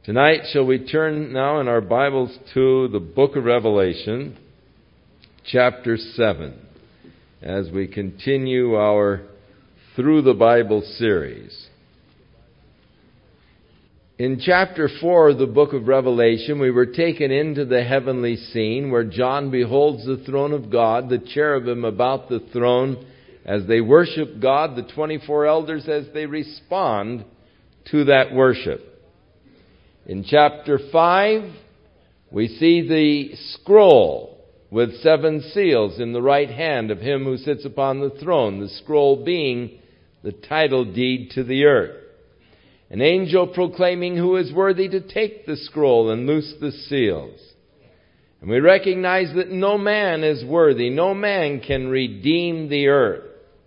Tonight, shall we turn now in our Bibles to the book of Revelation, chapter 7, as we continue our Through the Bible series. In chapter 4 of the book of Revelation, we were taken into the heavenly scene where John beholds the throne of God, the cherubim about the throne as they worship God, the 24 elders as they respond to that worship. In chapter 5, we see the scroll with 7 seals in the right hand of him who sits upon the throne, the scroll being the title deed to the earth. An angel proclaiming who is worthy to take the scroll and loose the seals. And we recognize that no man is worthy, no man can redeem the earth.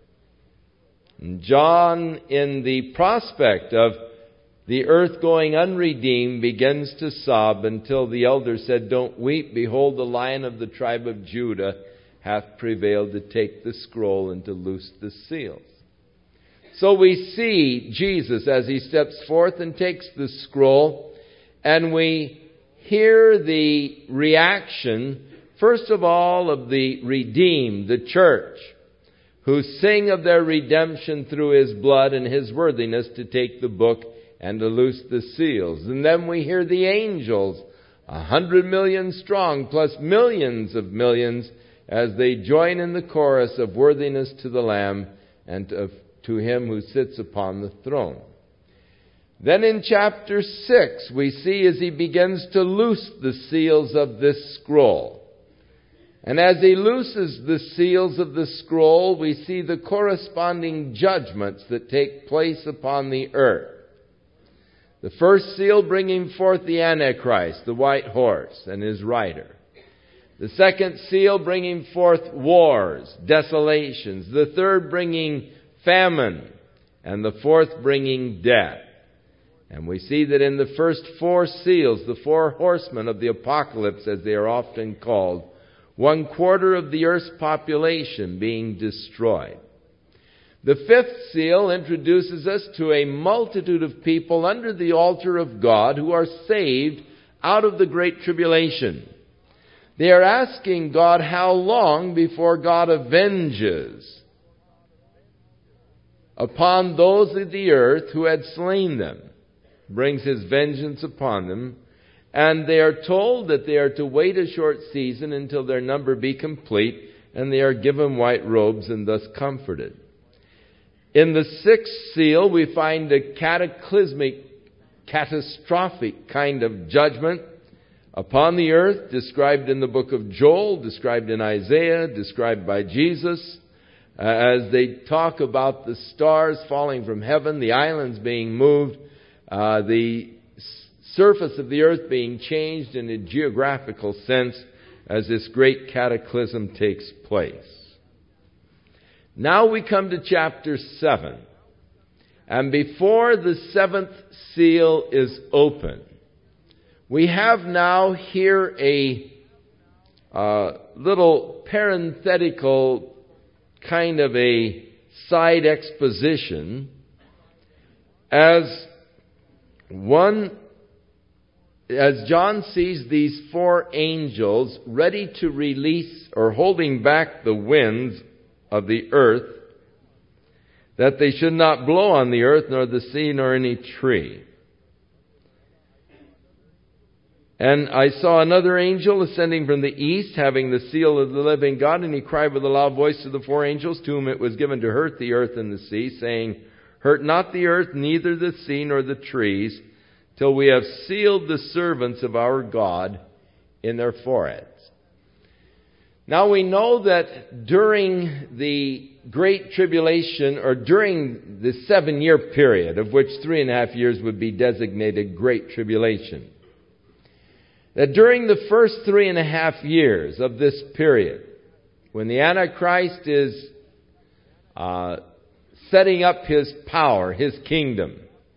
And John, in the prospect of the earth going unredeemed, begins to sob until the elder said, "Don't weep, behold, the Lion of the tribe of Judah hath prevailed to take the scroll and to loose the seals." So we see Jesus as he steps forth and takes the scroll, and we hear the reaction, first of all, of the redeemed, the church, who sing of their redemption through his blood and his worthiness to take the book and to loose the seals. And then we hear the angels, 100 million strong, plus millions of millions, as they join in the chorus of worthiness to the Lamb and to him who sits upon the throne. Then in chapter 6, we see as he begins to loose the seals of this scroll. And as he looses the seals of the scroll, we see the corresponding judgments that take place upon the earth. The first seal bringing forth the Antichrist, the white horse, and his rider. The second seal bringing forth wars, desolations. The third bringing famine. And the fourth bringing death. And we see that in the first 4 seals, the 4 horsemen of the apocalypse, as they are often called, 1/4 of the earth's population being destroyed. The 5th seal introduces us to a multitude of people under the altar of God who are saved out of the great tribulation. They are asking God how long before God avenges upon those of the earth who had slain them, brings his vengeance upon them, and they are told that they are to wait a short season until their number be complete, and they are given white robes and thus comforted. In the 6th seal, we find a cataclysmic, catastrophic kind of judgment upon the earth, described in the book of Joel, described in Isaiah, described by Jesus, as they talk about the stars falling from heaven, the islands being moved, the surface of the earth being changed in a geographical sense as this great cataclysm takes place. Now we come to chapter 7. And before the 7th seal is open, we have now here a little parenthetical kind of a side exposition as John sees these 4 angels ready to release or holding back the winds of the earth, that they should not blow on the earth, nor the sea, nor any tree. And I saw another angel ascending from the east, having the seal of the living God, and he cried with a loud voice to the 4 angels, to whom it was given to hurt the earth and the sea, saying, "Hurt not the earth, neither the sea, nor the trees, till we have sealed the servants of our God in their foreheads." Now we know that during the Great Tribulation, or during the 7-year period, of which 3.5 years would be designated Great Tribulation, that during the first 3.5 years of this period, when the Antichrist is setting up his power, his kingdom,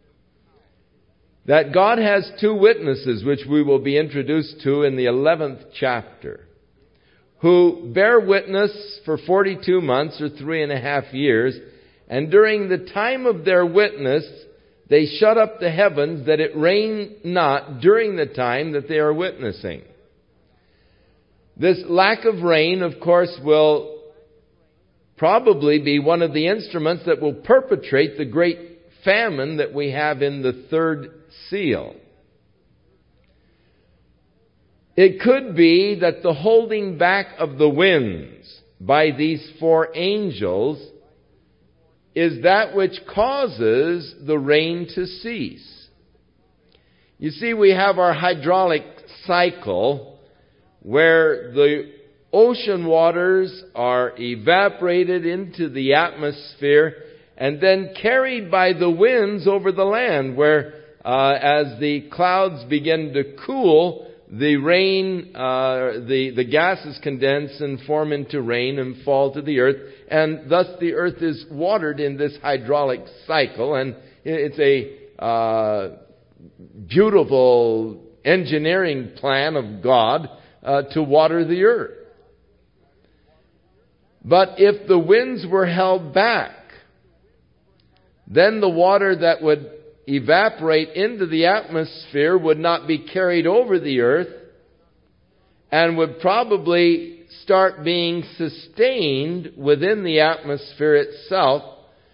that God has 2 witnesses, which we will be introduced to in the 11th chapter, who bear witness for 42 months or 3.5 years. And during the time of their witness, they shut up the heavens that it rain not during the time that they are witnessing. This lack of rain, of course, will probably be one of the instruments that will perpetrate the great famine that we have in the third seal. It could be that the holding back of the winds by these four angels is that which causes the rain to cease. You see, we have our hydraulic cycle where the ocean waters are evaporated into the atmosphere and then carried by the winds over the land, where as the clouds begin to cool, the rain, the gases condense and form into rain and fall to the earth, and thus the earth is watered in this hydraulic cycle, and it's a beautiful engineering plan of God to water the earth. But if the winds were held back, then the water that would evaporate into the atmosphere would not be carried over the earth and would probably start being sustained within the atmosphere itself,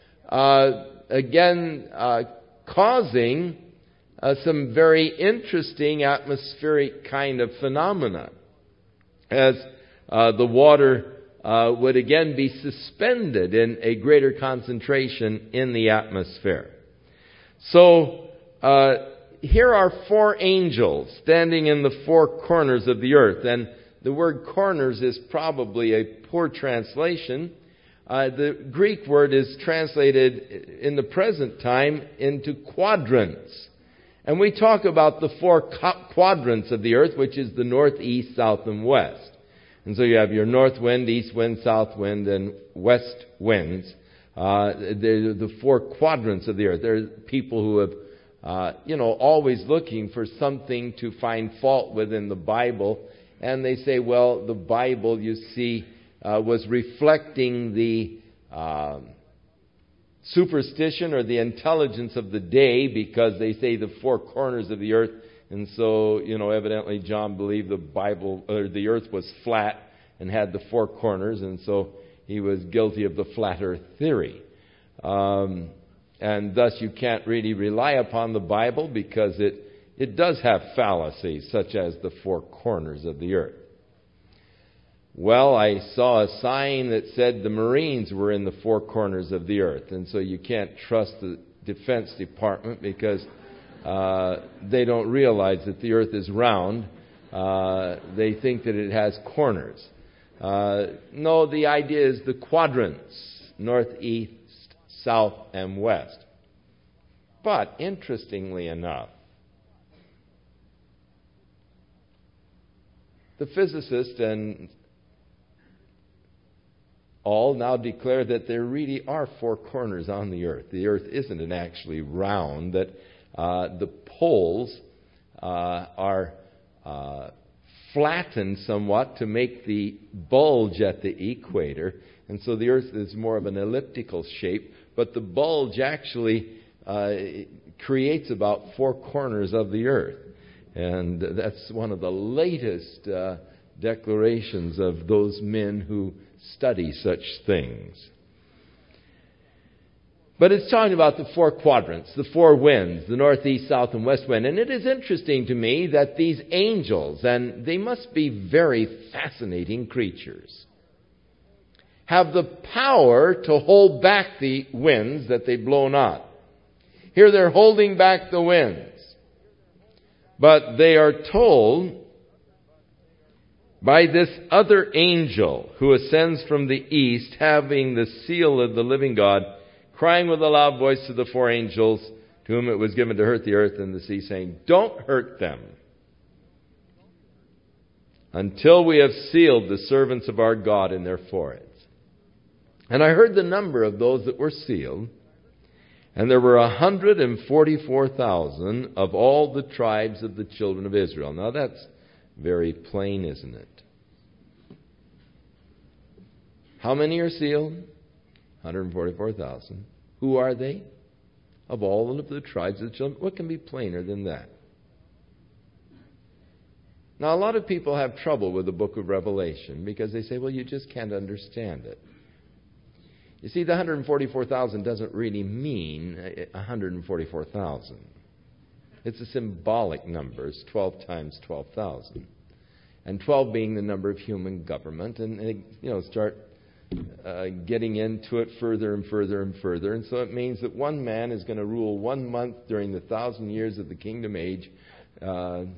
causing some very interesting atmospheric kind of phenomena, as the water would again be suspended in a greater concentration in the atmosphere. So, here are four angels standing in the four corners of the earth. And the word corners is probably a poor translation. The Greek word is translated in the present time into quadrants. And we talk about the four quadrants of the earth, which is the north, east, south, and west. And so you have your north wind, east wind, south wind, and west winds. The four quadrants of the earth. There are people who have, always looking for something to find fault with in the Bible. And they say, well, the Bible, you see, was reflecting the superstition or the intelligence of the day, because they say the four corners of the earth. And so, evidently John believed the Bible, or the earth was flat and had the four corners. And so he was guilty of the flat earth theory. And thus you can't really rely upon the Bible, because it does have fallacies, such as the four corners of the earth. Well, I saw a sign that said the Marines were in the four corners of the earth. And so you can't trust the Defense Department, because they don't realize that the earth is round. They think that it has corners. No, the idea is the quadrants, north, east, south, and west. But interestingly enough, the physicists and all now declare that there really are four corners on the earth. The earth isn't actually round, that the poles are flattened somewhat to make the bulge at the equator. And so the earth is more of an elliptical shape, but the bulge actually creates about four corners of the earth. And that's one of the latest declarations of those men who study such things. But it's talking about the four quadrants, the four winds, the north, east, south, and west wind. And it is interesting to me that these angels, and they must be very fascinating creatures, have the power to hold back the winds that they blow not. Here they're holding back the winds. But they are told by this other angel who ascends from the east, having the seal of the living God, crying with a loud voice to the four angels to whom it was given to hurt the earth and the sea, saying, "Don't hurt them until we have sealed the servants of our God in their foreheads." And I heard the number of those that were sealed, and there were 144,000 of all the tribes of the children of Israel. Now that's very plain, isn't it? How many are sealed? 144,000. Who are they? of all of the tribes of the children. What can be plainer than that? Now, a lot of people have trouble with the book of Revelation because they say, well, you just can't understand it. You see, the 144,000 doesn't really mean 144,000. It's a symbolic number. It's 12 times 12,000. And 12 being the number of human government. And, start getting into it further and further and further. And so it means that one man is going to rule 1 month during the 1,000 years of the kingdom age, and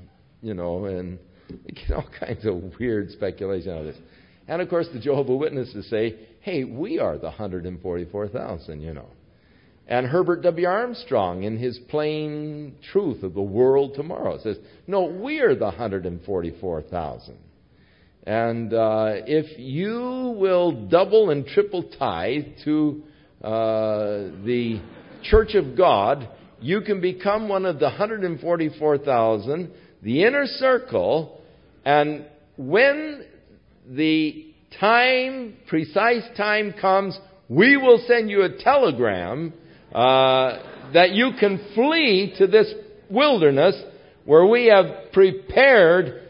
you get all kinds of weird speculation out of this. And, of course, the Jehovah's Witnesses say, hey, we are the 144,000, And Herbert W. Armstrong, in his Plain Truth of the World Tomorrow, says, no, we are the 144,000. And if you will double and triple tithe to the Church of God, you can become one of the 144,000, the inner circle, and when the precise time comes, we will send you a telegram that you can flee to this wilderness where we have prepared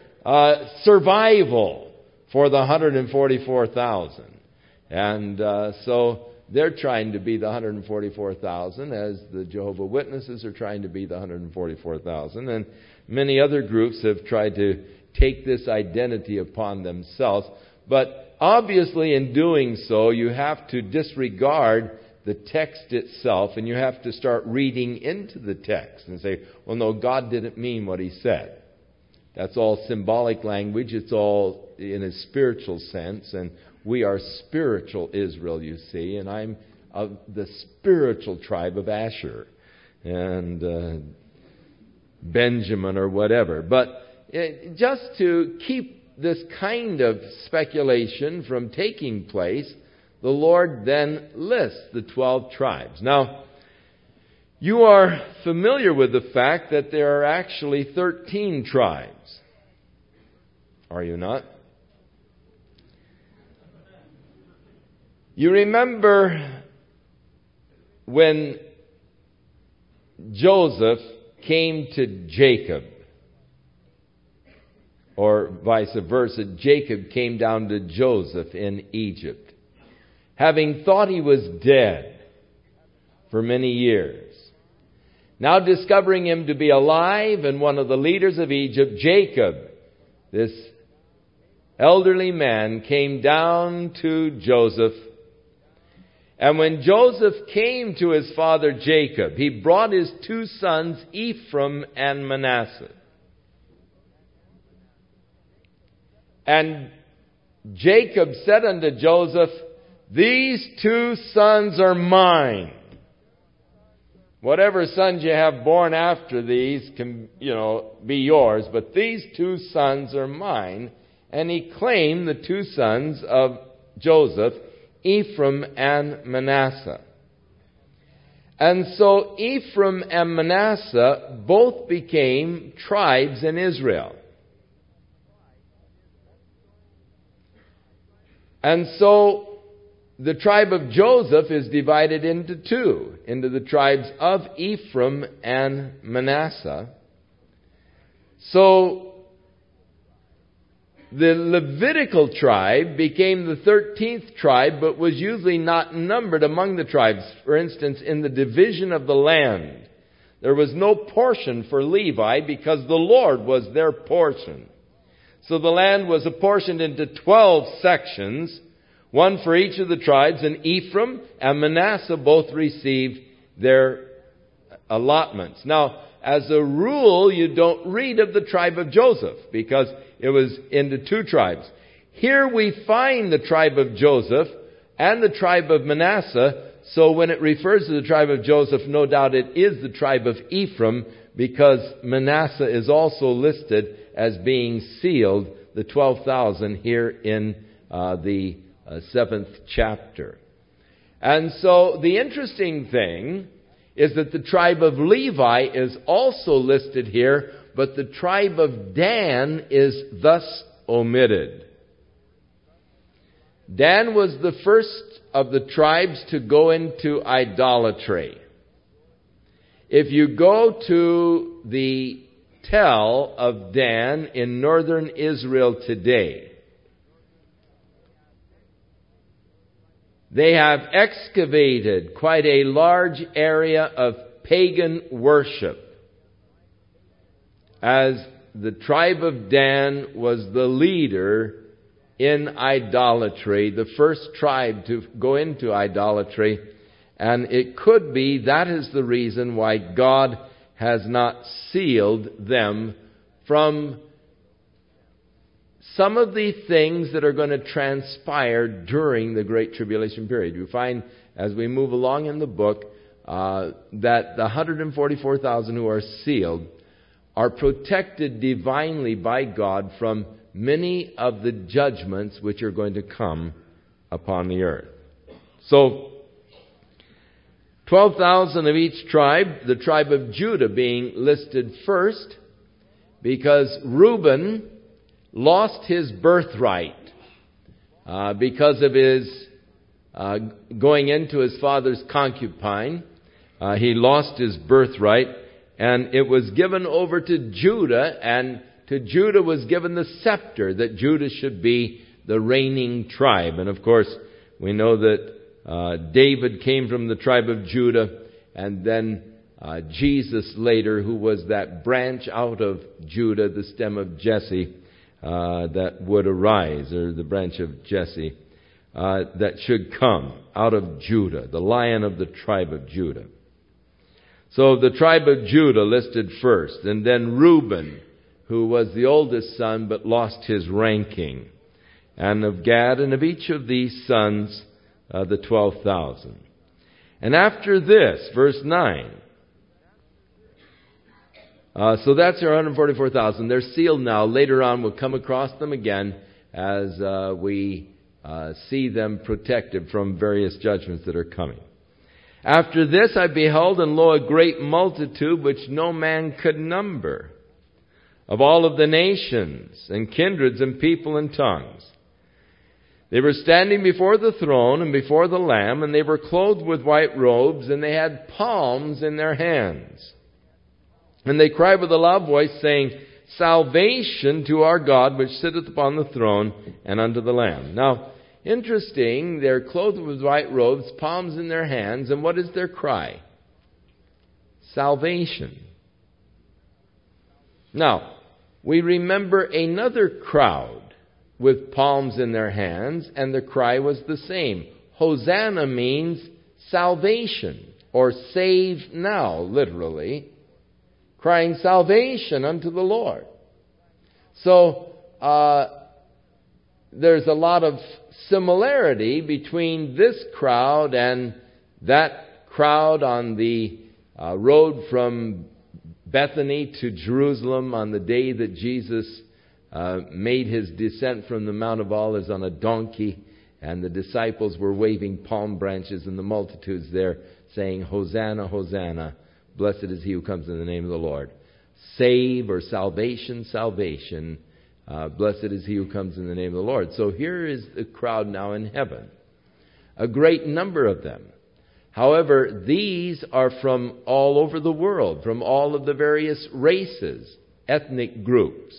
survival for the 144,000. And so they're trying to be the 144,000 as the Jehovah's Witnesses are trying to be the 144,000. And many other groups have tried to take this identity upon themselves. But obviously in doing so, you have to disregard the text itself, and you have to start reading into the text and say, well, no, God didn't mean what He said. That's all symbolic language. It's all in a spiritual sense, and we are spiritual Israel, you see, and I'm of the spiritual tribe of Asher and Benjamin or whatever. But just to keep this kind of speculation from taking place, the Lord then lists the 12 tribes. Now, you are familiar with the fact that there are actually 13 tribes. Are you not? You remember when Joseph came to Jacob, or vice versa, Jacob came down to Joseph in Egypt, having thought he was dead for many years. Now discovering him to be alive and one of the leaders of Egypt, Jacob, this elderly man, came down to Joseph. And when Joseph came to his father Jacob, he brought his 2 sons, Ephraim and Manasseh. And Jacob said unto Joseph, these 2 sons are mine. Whatever sons you have born after these can, be yours, but these 2 sons are mine. And he claimed the 2 sons of Joseph, Ephraim and Manasseh. And so Ephraim and Manasseh both became tribes in Israel. And so the tribe of Joseph is divided into 2, into the tribes of Ephraim and Manasseh. So the Levitical tribe became the 13th tribe, but was usually not numbered among the tribes. For instance, in the division of the land, there was no portion for Levi because the Lord was their portion. So the land was apportioned into 12 sections, one for each of the tribes, and Ephraim and Manasseh both received their allotments. Now, as a rule, you don't read of the tribe of Joseph because it was into 2 tribes. Here we find the tribe of Joseph and the tribe of Manasseh. So when it refers to the tribe of Joseph, no doubt it is the tribe of Ephraim, because Manasseh is also listed as being sealed, the 12,000 here in the 7th chapter. And so the interesting thing is that the tribe of Levi is also listed here, but the tribe of Dan is thus omitted. Dan was the first of the tribes to go into idolatry. If you go to the Tell of Dan in northern Israel today, they have excavated quite a large area of pagan worship, as the tribe of Dan was the leader in idolatry, the first tribe to go into idolatry. And it could be that is the reason why God has not sealed them from some of the things that are going to transpire during the Great Tribulation period. You find, as we move along in the book, that the 144,000 who are sealed are protected divinely by God from many of the judgments which are going to come upon the earth. So, 12,000 of each tribe, the tribe of Judah being listed first, because Reuben lost his birthright because of his going into his father's concubine. He lost his birthright, and it was given over to Judah, and to Judah was given the scepter, that Judah should be the reigning tribe. And of course, we know that David came from the tribe of Judah, and then Jesus later, who was that branch out of Judah, the stem of Jesse, that would arise, or the branch of Jesse, that should come out of Judah, the Lion of the tribe of Judah. So the tribe of Judah listed first, and then Reuben, who was the oldest son but lost his ranking, and of Gad, and of each of these sons, the 12,000. And after this, verse 9, so that's our 144,000. They're sealed now. Later on, we'll come across them again as we see them protected from various judgments that are coming. After this I beheld, and lo, a great multitude which no man could number, of all of the nations and kindreds and people and tongues. They were standing before the throne and before the Lamb, and they were clothed with white robes, and they had palms in their hands. And they cried with a loud voice, saying, Salvation to our God, which sitteth upon the throne, and unto the Lamb. Now, interesting, they're clothed with white robes, palms in their hands, and what is their cry? Salvation. Now, we remember another crowd with palms in their hands, and the cry was the same. Hosanna means salvation, or save now, literally, crying salvation unto the Lord. So, there's a lot of similarity between this crowd and that crowd on the road from Bethany to Jerusalem on the day that Jesus made his descent from the Mount of Olives on a donkey, and the disciples were waving palm branches, and the multitudes there saying, Hosanna, Hosanna, blessed is he who comes in the name of the Lord. Save, or salvation, salvation, blessed is he who comes in the name of the Lord. So here is the crowd now in heaven, a great number of them. However, these are from all over the world, from all of the various races, ethnic groups.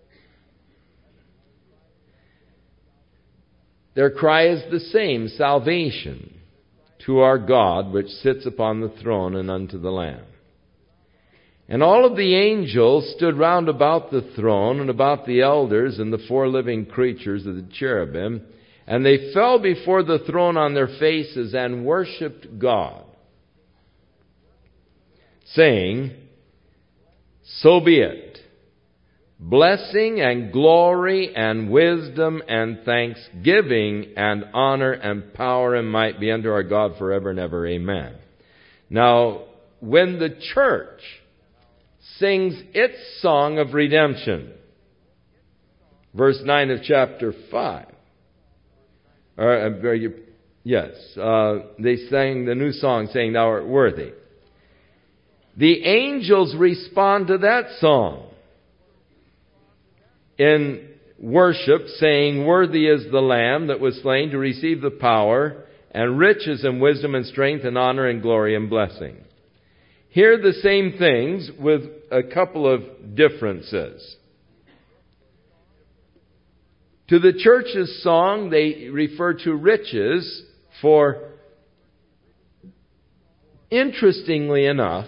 Their cry is the same, salvation to our God, which sits upon the throne, and unto the Lamb. And all of the angels stood round about the throne, and about the elders, and the four living creatures of the cherubim, and they fell before the throne on their faces, and worshipped God, saying, So be it. Blessing and glory and wisdom and thanksgiving and honor and power and might be unto our God forever and ever. Amen. Now, when the church sings its song of redemption, verse 9 of chapter 5, they sang the new song saying, Thou art worthy. The angels respond to that song in worship, saying, Worthy is the Lamb that was slain to receive the power and riches and wisdom and strength and honor and glory and blessing. hear the same things with a couple of differences. To the church's song, they refer to riches, for interestingly enough,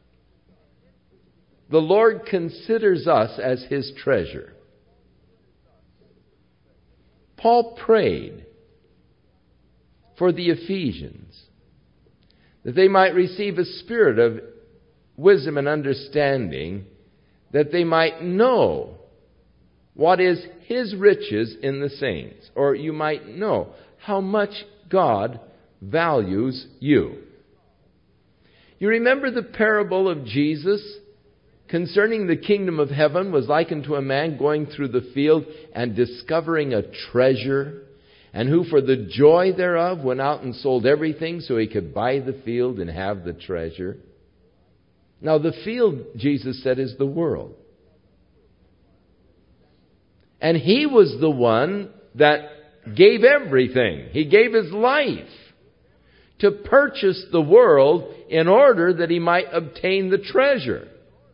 the Lord considers us as His treasure. Paul prayed for the Ephesians that they might receive a spirit of wisdom and understanding, that they might know what is His riches in the saints, or you might know how much God values you. You remember the parable of Jesus concerning the kingdom of heaven was likened to a man going through the field and discovering a treasure, and who for the joy thereof went out and sold everything so he could buy the field and have the treasure. Now the field, Jesus said, is the world. And he was the one that gave everything. He gave his life to purchase the world in order that he might obtain the treasure.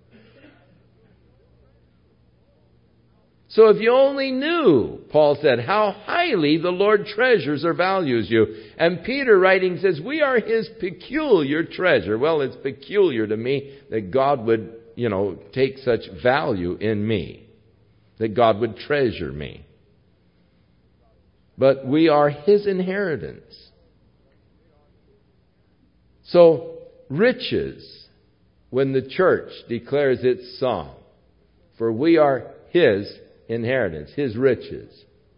So if you only knew, Paul said, how highly the Lord treasures or values you. And Peter writing says, we are His peculiar treasure. Well, it's peculiar to me that God would, take such value in me. That God would treasure me. But we are His inheritance. So, riches, when the church declares its song, for we are His inheritance, His riches.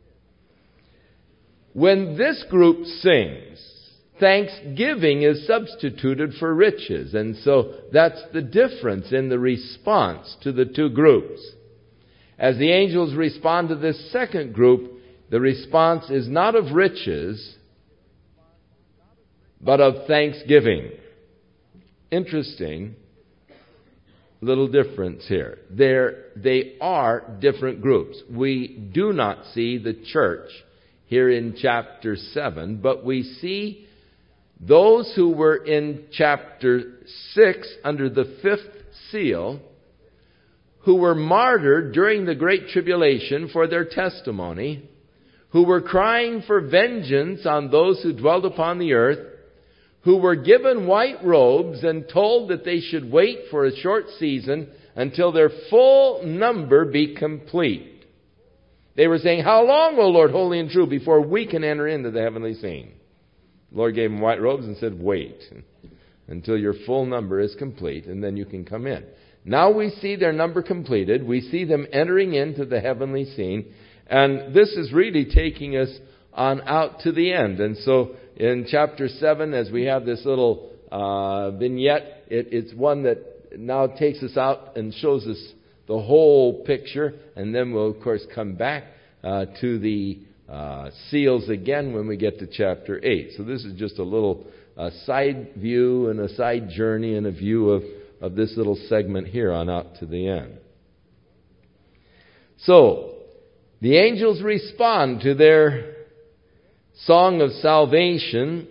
When this group sings, thanksgiving is substituted for riches. And so that's the difference in the response to the two groups. As the angels respond to this second group, the response is not of riches, but of thanksgiving. Interesting little difference here. They are different groups. We do not see the church here in chapter 7, but we see those who were in chapter 6 under the 5th seal, who were martyred during the Great Tribulation for their testimony, who were crying for vengeance on those who dwelt upon the earth, who were given white robes and told that they should wait for a short season until their full number be complete. They were saying, how long, O Lord, holy and true, before we can enter into the heavenly scene? The Lord gave them white robes and said, wait until your full number is complete, and then you can come in. Now we see their number completed. We see them entering into the heavenly scene. And this is really taking us on out to the end. And so in chapter 7, as we have this little vignette, it's one that now takes us out and shows us the whole picture. And then we'll, of course, come back to the seals again when we get to chapter 8. So this is just a little side view and a side journey and a view of this little segment here on out to the end. So, the angels respond to their song of salvation,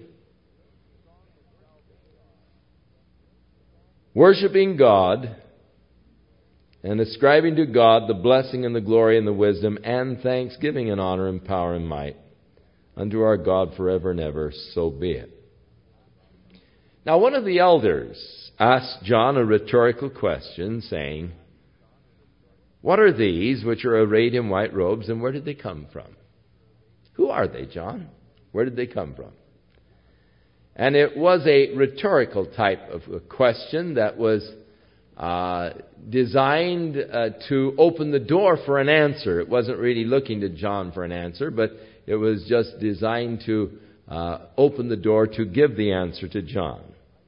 worshiping God and ascribing to God the blessing and the glory and the wisdom and thanksgiving and honor and power and might unto our God forever and ever, so be it. Now one of the elders asked John a rhetorical question, saying, what are these which are arrayed in white robes, and where did they come from? Who are they, John? Where did they come from? And it was a rhetorical type of a question that was designed to open the door for an answer. It wasn't really looking to John for an answer, but it was just designed to open the door to give the answer to John.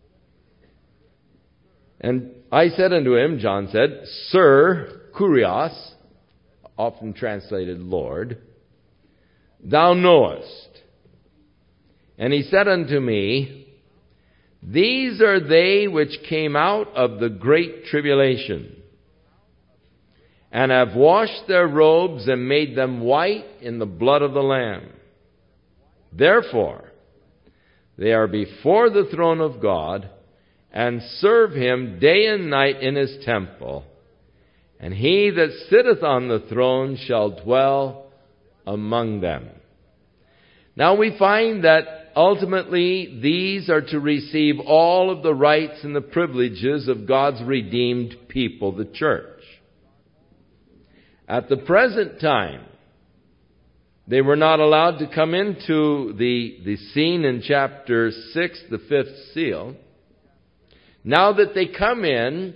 And I said unto him, John said, Sir, Kurios, often translated Lord, thou knowest. And he said unto me, these are they which came out of the great tribulation, and have washed their robes and made them white in the blood of the Lamb. Therefore, they are before the throne of God, and serve him day and night in his temple. And he that sitteth on the throne shall dwell among them. Now we find that ultimately these are to receive all of the rights and the privileges of God's redeemed people, the church. At the present time, they were not allowed to come into the scene in chapter 6, the fifth seal. Now that they come in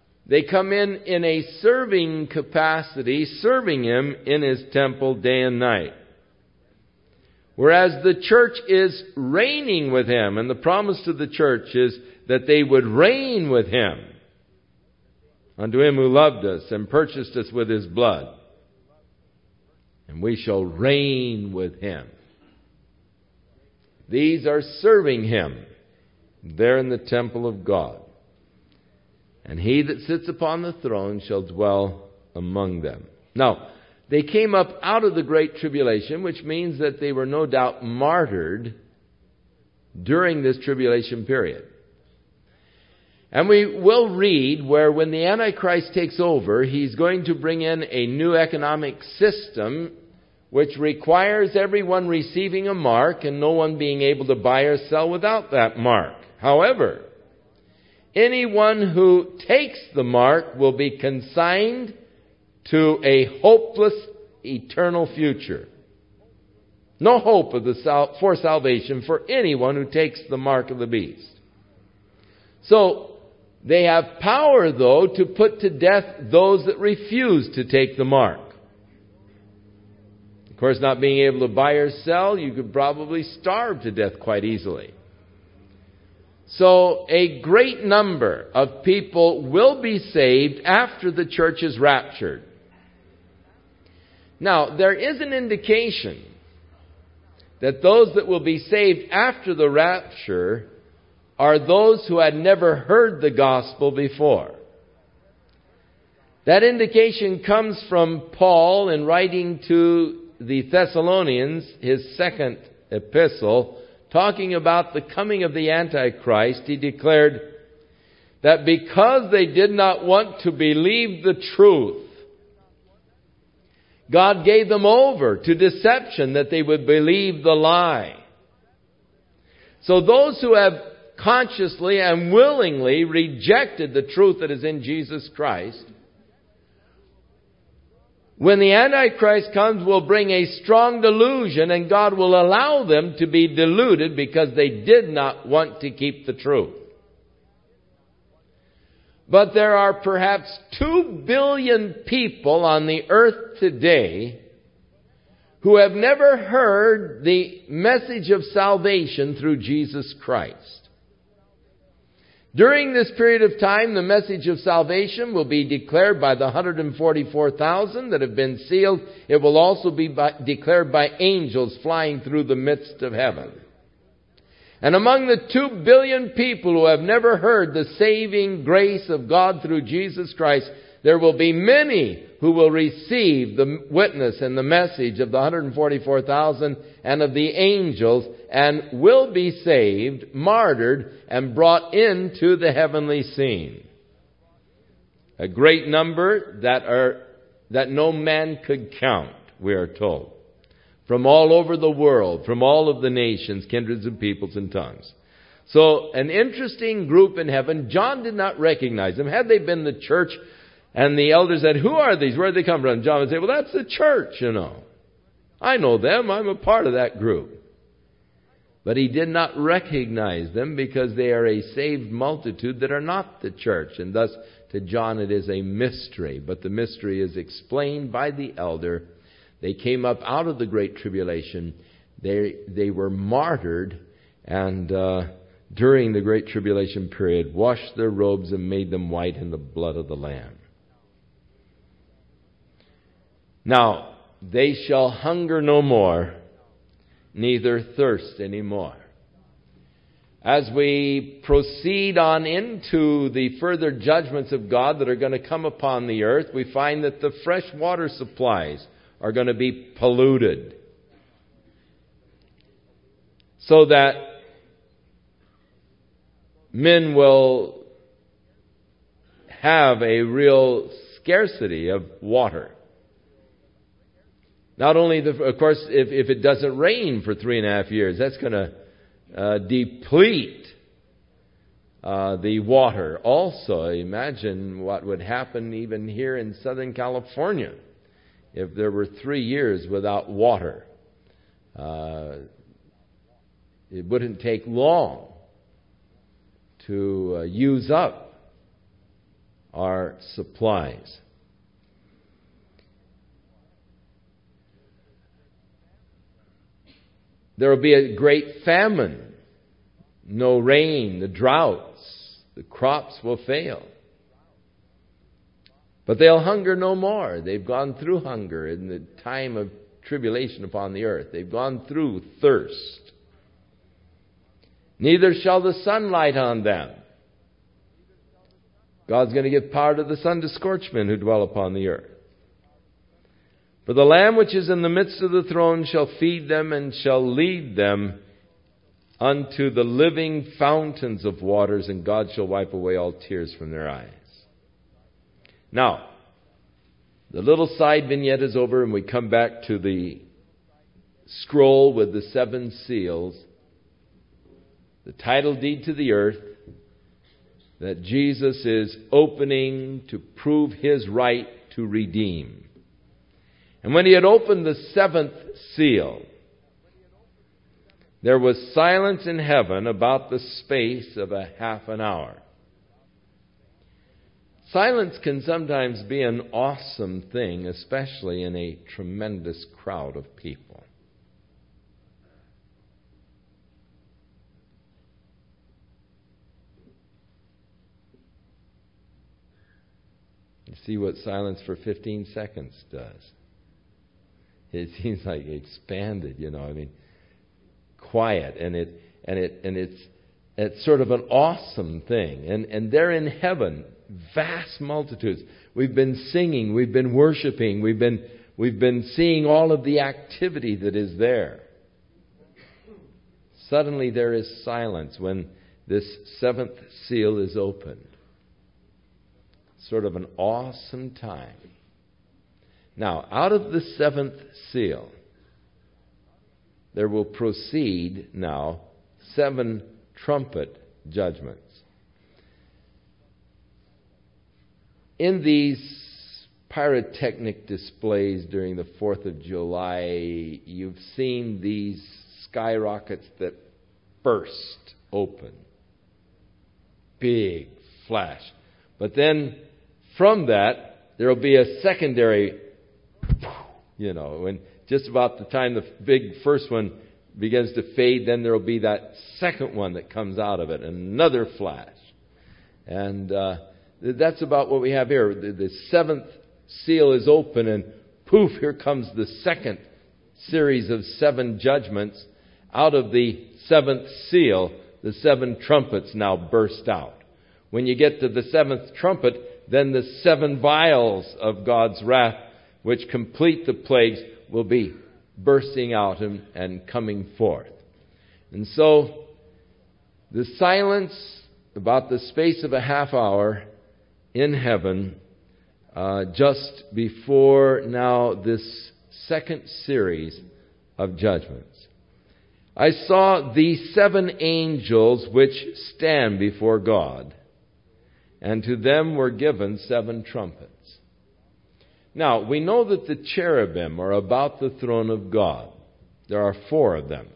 a serving capacity, serving him in his temple day and night. Whereas the church is reigning with him, and the promise to the church is that they would reign with him. Unto him who loved us and purchased us with his blood. And we shall reign with him. These are serving him there in the temple of God. And he that sits upon the throne shall dwell among them. Now, they came up out of the great tribulation, which means that they were no doubt martyred during this tribulation period. And we will read where when the Antichrist takes over, he's going to bring in a new economic system which requires everyone receiving a mark and no one being able to buy or sell without that mark. However, anyone who takes the mark will be consigned to a hopeless eternal future. No hope for salvation for anyone who takes the mark of the beast. So, they have power, though, to put to death those that refuse to take the mark. Of course, not being able to buy or sell, you could probably starve to death quite easily. So, a great number of people will be saved after the church is raptured. Now, there is an indication that those that will be saved after the rapture are those who had never heard the gospel before. That indication comes from Paul in writing to the Thessalonians, his second epistle, talking about the coming of the Antichrist. He declared that because they did not want to believe the truth, God gave them over to deception that they would believe the lie. So those who have consciously and willingly rejected the truth that is in Jesus Christ, when the Antichrist comes, will bring a strong delusion, and God will allow them to be deluded because they did not want to keep the truth. But there are perhaps 2 billion people on the earth today who have never heard the message of salvation through Jesus Christ. During this period of time, the message of salvation will be declared by the 144,000 that have been sealed. It will also be declared by angels flying through the midst of heaven. And among the 2 billion people who have never heard the saving grace of God through Jesus Christ, there will be many who will receive the witness and the message of the 144,000 and of the angels and will be saved, martyred, and brought into the heavenly scene. A great number that no man could count, we are told. From all over the world, from all of the nations, kindreds of peoples and tongues. So, an interesting group in heaven. John did not recognize them. Had they been the church and the elders said, "Who are these? Where did they come from?" John would say, "Well, that's the church, you know. I know them. I'm a part of that group." But he did not recognize them because they are a saved multitude that are not the church. And thus, to John, it is a mystery. But the mystery is explained by the elder. They came up out of the great tribulation. They were martyred, and during the great tribulation period, washed their robes and made them white in the blood of the Lamb. Now, they shall hunger no more, neither thirst any more. As we proceed on into the further judgments of God that are going to come upon the earth, we find that the fresh water supplies are going to be polluted. So that men will have a real scarcity of water. Not only, of course, if it doesn't rain for 3.5 years, that's going to deplete the water. Also, imagine what would happen even here in Southern California if there were 3 years without water. It wouldn't take long to use up our supplies. There will be a great famine. No rain, the droughts, the crops will fail. But they'll hunger no more. They've gone through hunger in the time of tribulation upon the earth. They've gone through thirst. Neither shall the sun light on them. God's going to give power to the sun to scorch men who dwell upon the earth. For the Lamb which is in the midst of the throne shall feed them and shall lead them unto the living fountains of waters, and God shall wipe away all tears from their eyes. Now, the little side vignette is over, and we come back to the scroll with the 7 seals, the title deed to the earth, that Jesus is opening to prove His right to redeem. And when He had opened the 7th seal, there was silence in heaven about the space of a half an hour. Silence can sometimes be an awesome thing, especially in a tremendous crowd of people. You see what silence for 15 seconds does. It seems like it expanded, quiet, and it's sort of an awesome thing. And there in heaven, vast multitudes. We've been singing, we've been worshiping, we've been seeing all of the activity that is there. Suddenly there is silence when this 7th seal is opened. Sort of an awesome time. Now, out of the 7th seal, there will proceed now 7 trumpet judgments. In these pyrotechnic displays during the 4th of July, you've seen these skyrockets that burst open. Big flash. But then from that, there will be a secondary, when just about the time the big first one begins to fade, then there will be that second one that comes out of it, another flash. And that's about what we have here. The 7th seal is open, and poof, here comes the second series of 7 judgments. Out of the 7th seal, the 7 trumpets now burst out. When you get to the 7th trumpet, then the 7 vials of God's wrath, which complete the plagues, will be bursting out and coming forth. And so, the silence about the space of a half hour in heaven, just before now this second series of judgments. I saw the 7 angels which stand before God, and to them were given 7 trumpets. Now, we know that the cherubim are about the throne of God. There are 4 of them.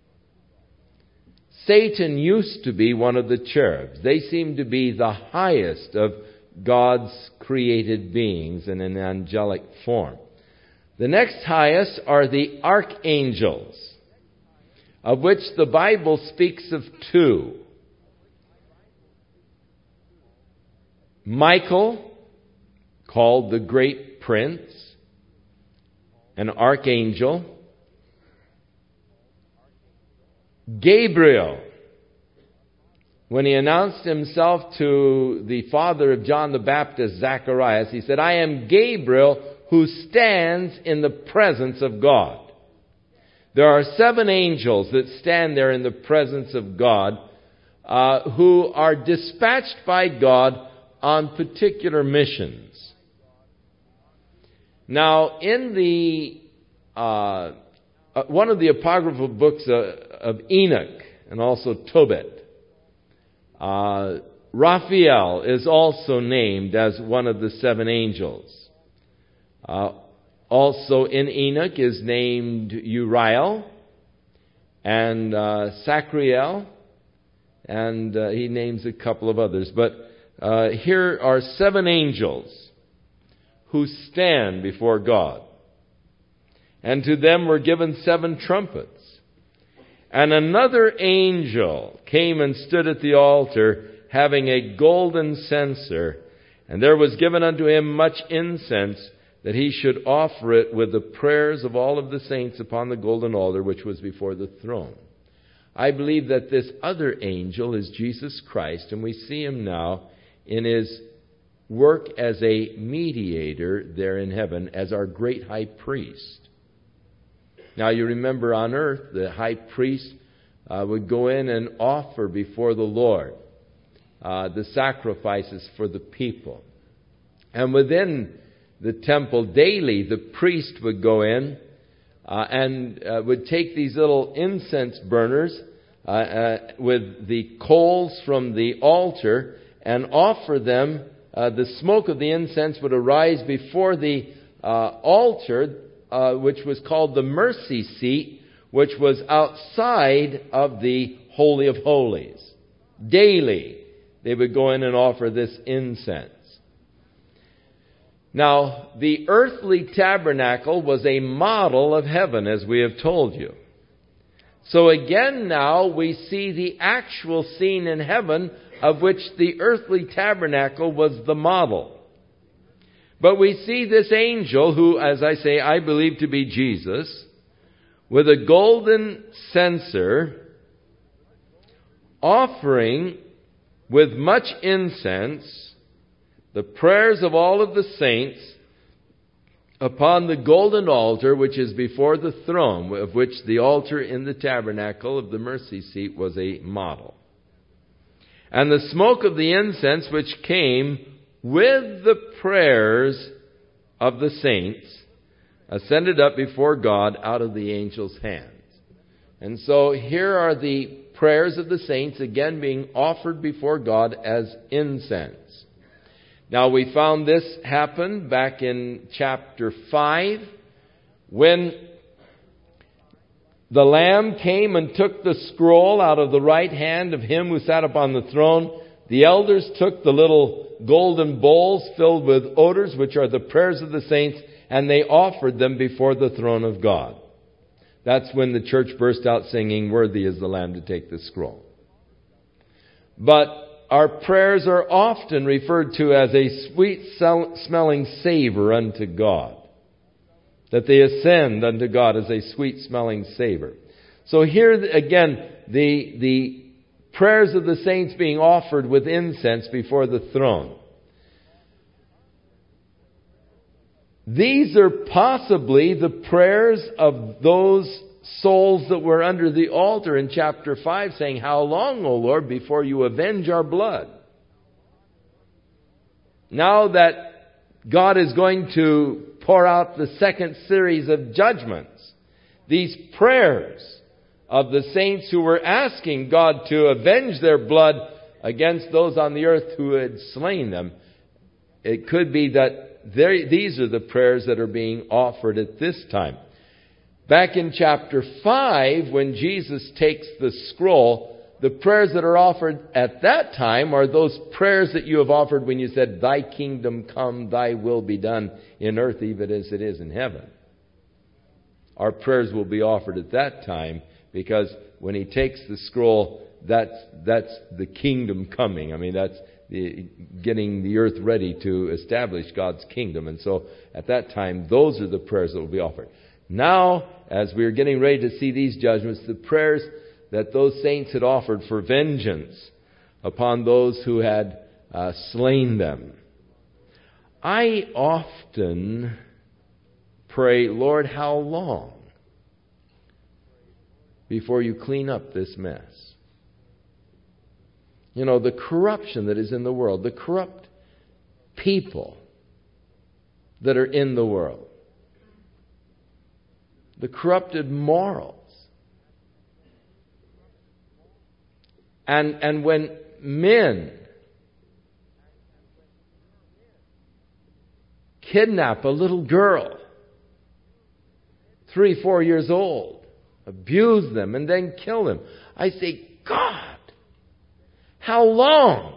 Satan used to be one of the cherubs. They seem to be the highest of God's created beings in an angelic form. The next highest are the archangels, of which the Bible speaks of 2. Michael, called the great prince, an archangel. Gabriel, when he announced himself to the father of John the Baptist, Zacharias, he said, "I am Gabriel who stands in the presence of God." There are 7 angels that stand there in the presence of God, who are dispatched by God on particular missions. Now, in the one of the apocryphal books of Enoch and also Tobit, Raphael is also named as one of the 7 angels. Also in Enoch is named Uriel and Sacriel, and he names a couple of others. But here are 7 angels who stand before God. And to them were given 7 trumpets. And another angel came and stood at the altar, having a golden censer. And there was given unto him much incense, that he should offer it with the prayers of all of the saints upon the golden altar which was before the throne. I believe that this other angel is Jesus Christ, and we see him now in his work as a mediator there in heaven, as our great high priest. Now you remember on earth, the high priest would go in and offer before the Lord the sacrifices for the people. And within the temple daily, the priest would go in and would take these little incense burners with the coals from the altar and offer them. The smoke of the incense would arise before the altar, which was called the mercy seat, which was outside of the Holy of Holies. Daily, they would go in and offer this incense. Now, the earthly tabernacle was a model of heaven, as we have told you. So again now we see the actual scene in heaven, of which the earthly tabernacle was the model. But we see this angel, who, as I say, I believe to be Jesus, with a golden censer, offering with much incense the prayers of all of the saints upon the golden altar which is before the throne, of which the altar in the tabernacle of the mercy seat was a model. And the smoke of the incense which came with the prayers of the saints ascended up before God out of the angel's hands. And so here are the prayers of the saints again being offered before God as incense. Now we found this happen back in chapter 5 when the Lamb came and took the scroll out of the right hand of him who sat upon the throne. The elders took the little golden bowls filled with odors, which are the prayers of the saints, and they offered them before the throne of God. That's when the church burst out singing, "Worthy is the Lamb to take the scroll." But our prayers are often referred to as a sweet-smelling savor unto God. That they ascend unto God as a sweet-smelling savor. So here again, the prayers of the saints being offered with incense before the throne. These are possibly the prayers of those souls that were under the altar in chapter 5 saying, "How long, O Lord, before you avenge our blood?" Now that God is going to pour out the second series of judgments, these prayers of the saints who were asking God to avenge their blood against those on the earth who had slain them, it could be that these are the prayers that are being offered at this time. Back in chapter 5, when Jesus takes the scroll, the prayers that are offered at that time are those prayers that you have offered when you said, "Thy kingdom come, thy will be done in earth even as it is in heaven." Our prayers will be offered at that time because when he takes the scroll, that's the kingdom coming. I mean, that's getting the earth ready to establish God's kingdom. And so at that time, those are the prayers that will be offered. Now, as we're getting ready to see these judgments, the prayers that those saints had offered for vengeance upon those who had slain them. I often pray, "Lord, how long before you clean up this mess?" the corruption that is in the world, the corrupt people that are in the world, the corrupted morals. And when men kidnap a little girl, 3, 4 years old, abuse them, and then kill them, I say, God, how long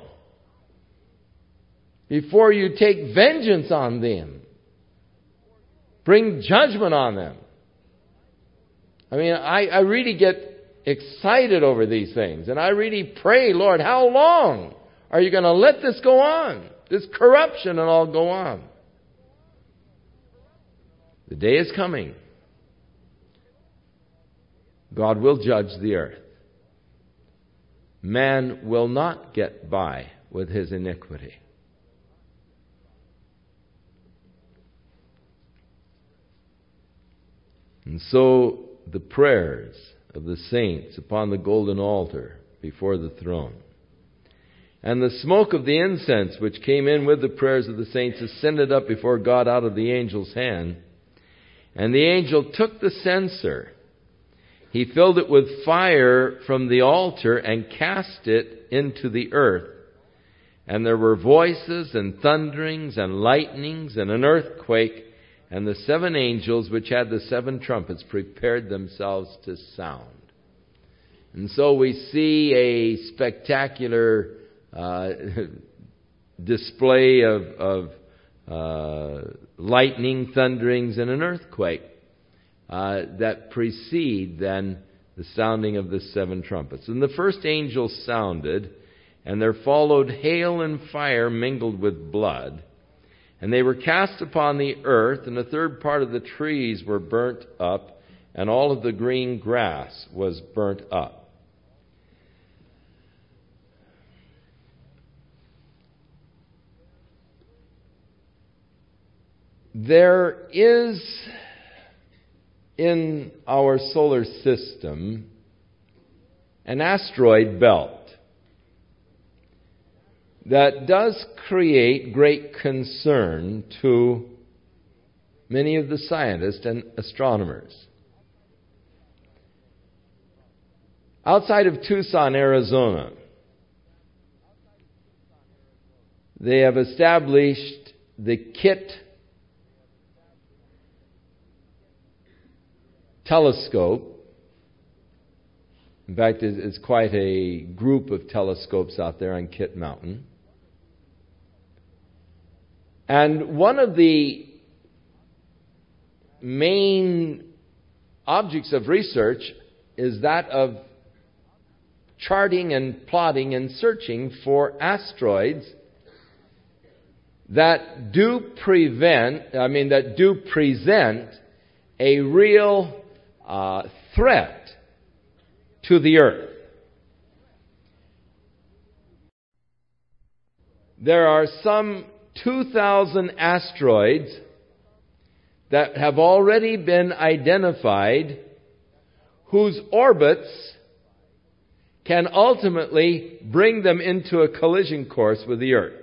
before you take vengeance on them? Bring judgment on them. I mean, I really get excited over these things. And I really pray, Lord, how long are you going to let this go on? This corruption and all go on. The day is coming. God will judge the earth. Man will not get by with his iniquity. And so the prayers of the saints upon the golden altar before the throne, and the smoke of the incense which came in with the prayers of the saints ascended up before God out of the angel's hand. And the angel took the censer. He filled it with fire from the altar and cast it into the earth. And there were voices and thunderings and lightnings and an earthquake. And the 7 angels which had the 7 trumpets prepared themselves to sound. And so we see a spectacular display of lightning, thunderings, and an earthquake that precede then the sounding of the 7 trumpets. And the first angel sounded, and there followed hail and fire mingled with blood. And they were cast upon the earth, and a third part of the trees were burnt up, and all of the green grass was burnt up. There is in our solar system an asteroid belt that does create great concern to many of the scientists and astronomers. Outside of Tucson, Arizona, they have established the KITT telescope. In fact, it's quite a group of telescopes out there on KITT Mountain. And one of the main objects of research is that of charting and plotting and searching for asteroids that do present a real threat to the earth. There are some 2,000 asteroids that have already been identified whose orbits can ultimately bring them into a collision course with the earth.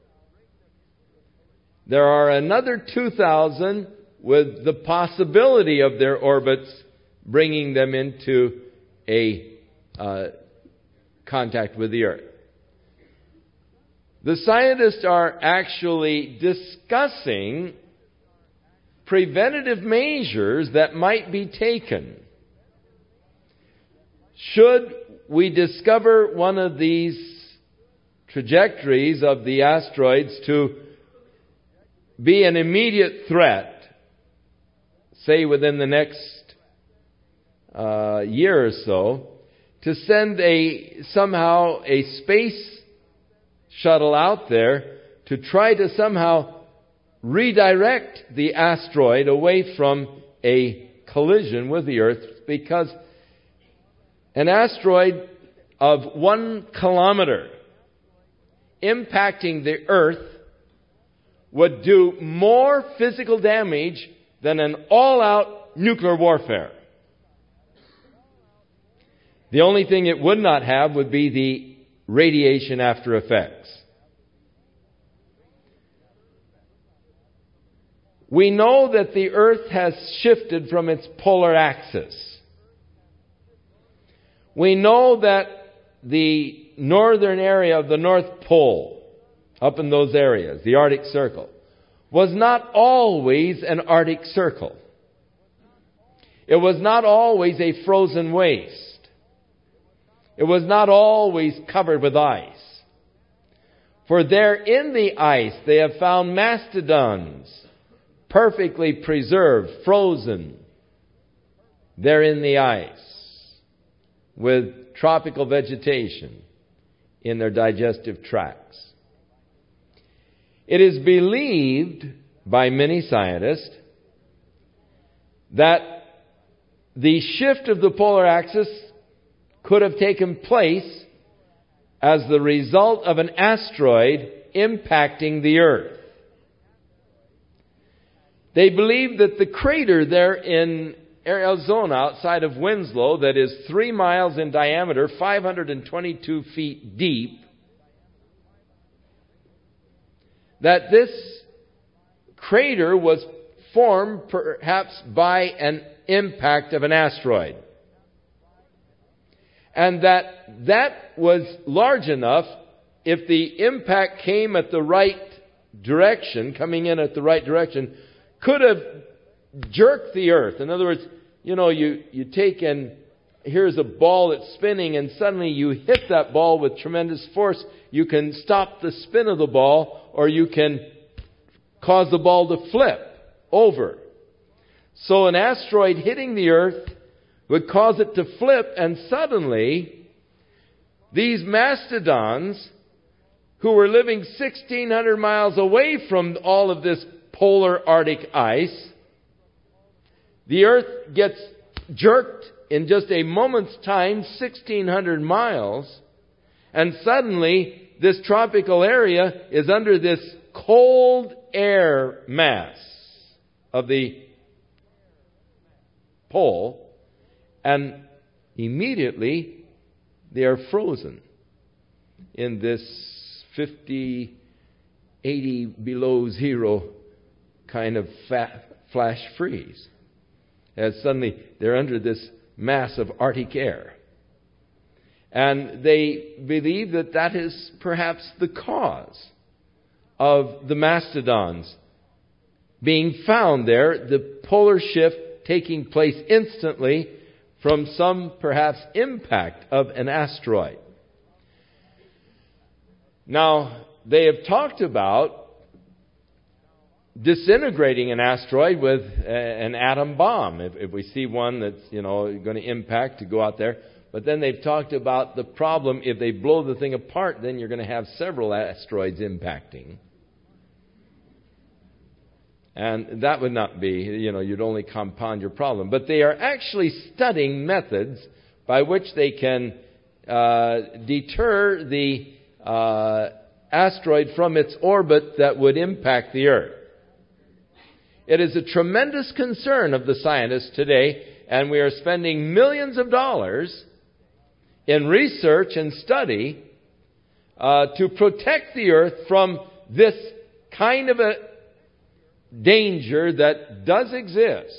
There are another 2,000 with the possibility of their orbits bringing them into a contact with the earth. The scientists are actually discussing preventative measures that might be taken should we discover one of these trajectories of the asteroids to be an immediate threat, say within the next year or so, to send somehow a space shuttle out there to try to somehow redirect the asteroid away from a collision with the earth, because an asteroid of 1 kilometer impacting the earth would do more physical damage than an all-out nuclear warfare. The only thing it would not have would be the radiation after effects. We know that the Earth has shifted from its polar axis. We know that the northern area of the North Pole, up in those areas, the Arctic Circle, was not always an Arctic Circle. It was not always a frozen waste. It was not always covered with ice. For there in the ice they have found mastodons, perfectly preserved, frozen, there in the ice, with tropical vegetation in their digestive tracts. It is believed by many scientists that the shift of the polar axis could have taken place as the result of an asteroid impacting the Earth. They believe that the crater there in Arizona, outside of Winslow, that is 3 miles in diameter, 522 feet deep, that this crater was formed perhaps by an impact of an asteroid. And that was large enough, if the impact came at the right direction, coming in at the right direction, could have jerked the Earth. In other words, you take and here's a ball that's spinning, and suddenly you hit that ball with tremendous force. You can stop the spin of the ball, or you can cause the ball to flip over. So an asteroid hitting the Earth would cause it to flip, and suddenly these mastodons, who were living 1,600 miles away from all of this polar Arctic ice, the Earth gets jerked in just a moment's time, 1,600 miles, and suddenly this tropical area is under this cold air mass of the pole, and immediately they are frozen in this 50, 80 below zero kind of flash freeze, as suddenly they're under this mass of Arctic air. And they believe that that is perhaps the cause of the mastodons being found there, the polar shift taking place instantly from some perhaps impact of an asteroid. Now, they have talked about disintegrating an asteroid with an atom bomb. If we see one that's, going to impact, to go out there. But then they've talked about the problem, if they blow the thing apart, then you're going to have several asteroids impacting. And that would not be, you'd only compound your problem. But they are actually studying methods by which they can deter the asteroid from its orbit that would impact the Earth. It is a tremendous concern of the scientists today, and we are spending millions of dollars in research and study to protect the Earth from this kind of a danger that does exist.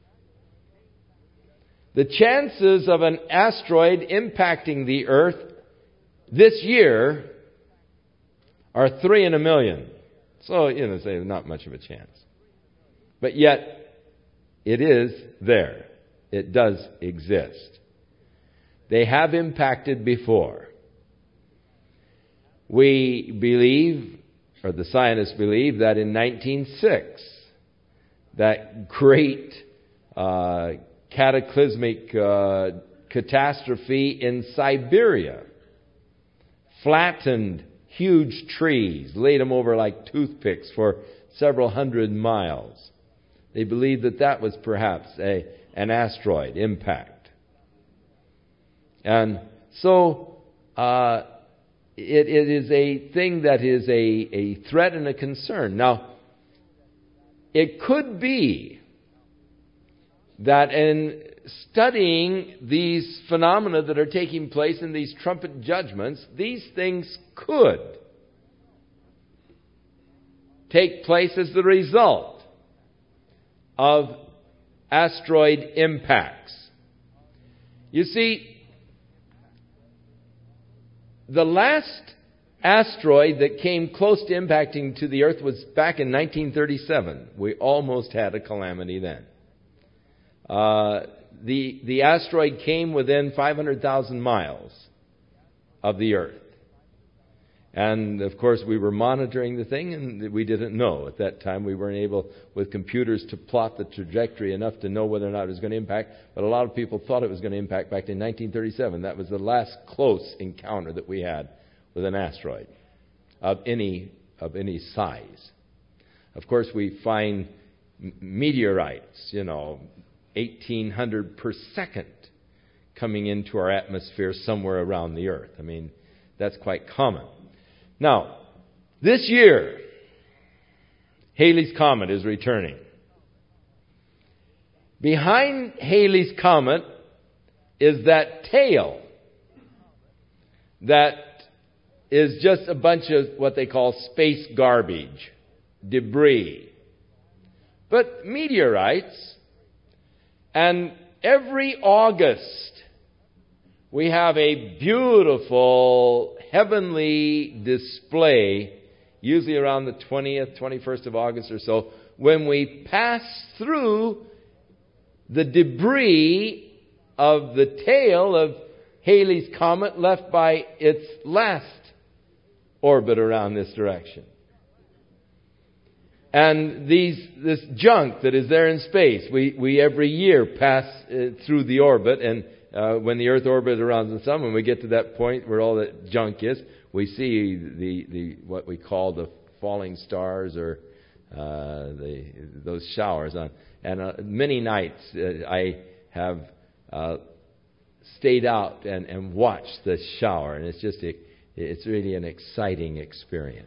The chances of an asteroid impacting the Earth this year are 3 in a million. So, say not much of a chance. But yet, it is there. It does exist. They have impacted before. We believe, or the scientists believe, that in 1906, that great cataclysmic catastrophe in Siberia flattened huge trees, laid them over like toothpicks for several hundred miles. They believe that was perhaps an asteroid impact. And so it is a thing that is a threat and a concern. Now, it could be that in studying these phenomena that are taking place in these trumpet judgments, these things could take place as the result of asteroid impacts. You see, the last asteroid that came close to impacting to the Earth was back in 1937. We almost had a calamity then. The asteroid came within 500,000 miles of the Earth. And, of course, we were monitoring the thing, and we didn't know. At that time, we weren't able, with computers, to plot the trajectory enough to know whether or not it was going to impact. But a lot of people thought it was going to impact back in 1937. That was the last close encounter that we had with an asteroid of any size. Of course, we find meteorites, 1,800 per second coming into our atmosphere somewhere around the Earth. I mean, that's quite common. Now, this year, Halley's Comet is returning. Behind Halley's Comet is that tail that is just a bunch of what they call space garbage, debris. But meteorites, and every August we have a beautiful heavenly display, usually around the 20th, 21st of August or so, when we pass through the debris of the tail of Halley's Comet left by its last orbit around this direction. And this junk that is there in space, we every year pass through the orbit, and when the Earth orbits around the Sun, when we get to that point where all that junk is, we see the what we call the falling stars, or those showers. And many nights I have stayed out and watched the shower, and it's really an exciting experience.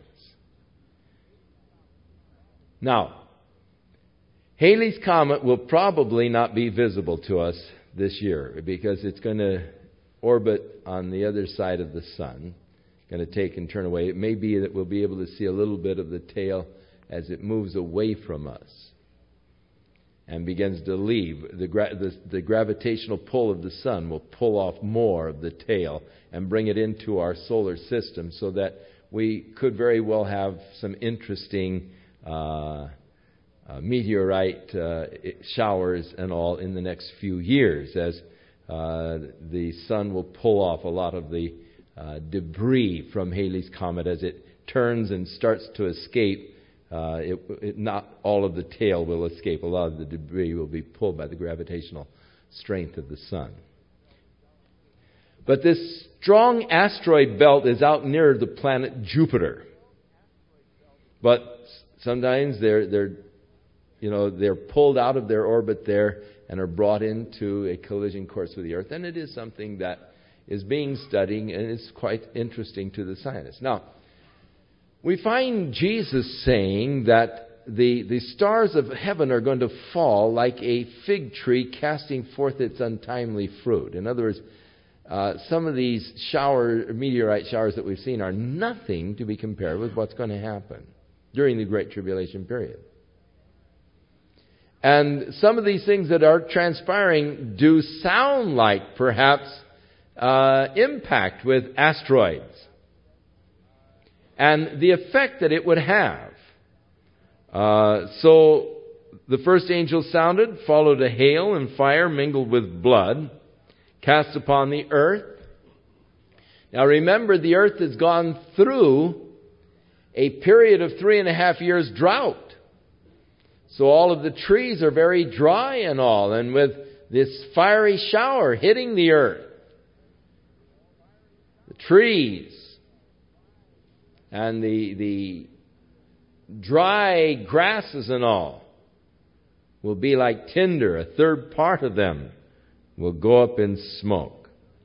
Now, Halley's Comet will probably not be visible to us this year, because it's going to orbit on the other side of the sun, going to take and turn away. It may be that we'll be able to see a little bit of the tail as it moves away from us and begins to leave. The gravitational pull of the sun will pull off more of the tail and bring it into our solar system, so that we could very well have some interesting meteorite showers and all in the next few years, as the sun will pull off a lot of the debris from Halley's Comet as it turns and starts to escape. Not all of the tail will escape. A lot of the debris will be pulled by the gravitational strength of the sun. But this strong asteroid belt is out near the planet Jupiter. But sometimes they're pulled out of their orbit there and are brought into a collision course with the Earth. And it is something that is being studied, and it's quite interesting to the scientists. Now, we find Jesus saying that the stars of heaven are going to fall like a fig tree casting forth its untimely fruit. In other words, some of these meteorite showers that we've seen are nothing to be compared with what's going to happen during the Great Tribulation period. And some of these things that are transpiring do sound like perhaps impact with asteroids and the effect that it would have. So the first angel sounded, followed a hail and fire mingled with blood, cast upon the earth. Now remember, the earth has gone through a period of 3.5 years drought. So all of the trees are very dry and all, and with this fiery shower hitting the earth, the trees and the dry grasses and all will be like tinder. A third part of them will go up in smoke.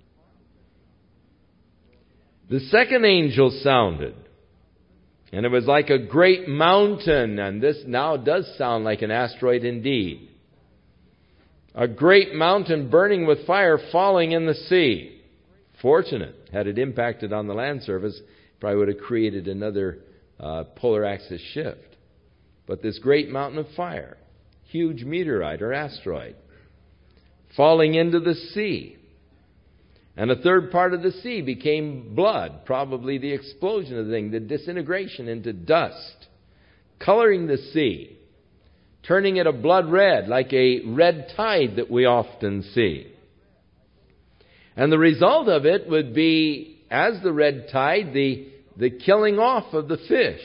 The second angel sounded, and it was like a great mountain, and this now does sound like an asteroid indeed. A great mountain burning with fire falling in the sea. Fortunate. Had it impacted on the land surface, probably would have created another polar axis shift. But this great mountain of fire, huge meteorite or asteroid, falling into the sea. And a third part of the sea became blood, probably the explosion of the thing, the disintegration into dust, coloring the sea, turning it a blood red, like a red tide that we often see. And the result of it would be, as the red tide, the killing off of the fish.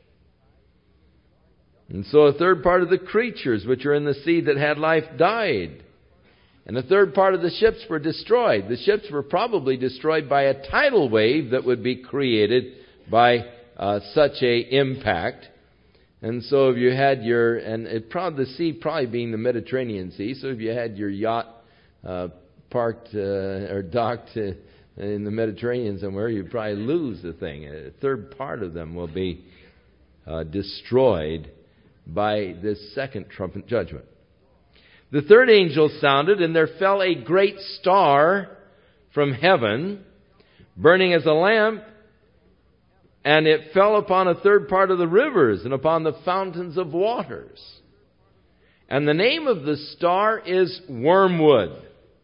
And so a third part of the creatures which are in the sea that had life died. And a third part of the ships were destroyed. The ships were probably destroyed by a tidal wave that would be created by such a impact. And so if you had the sea probably being the Mediterranean Sea, so if you had your yacht parked or docked in the Mediterranean somewhere, you'd probably lose the thing. A third part of them will be destroyed by this second trumpet judgment. The third angel sounded, and there fell a great star from heaven, burning as a lamp, and it fell upon a third part of the rivers and upon the fountains of waters. And the name of the star is wormwood.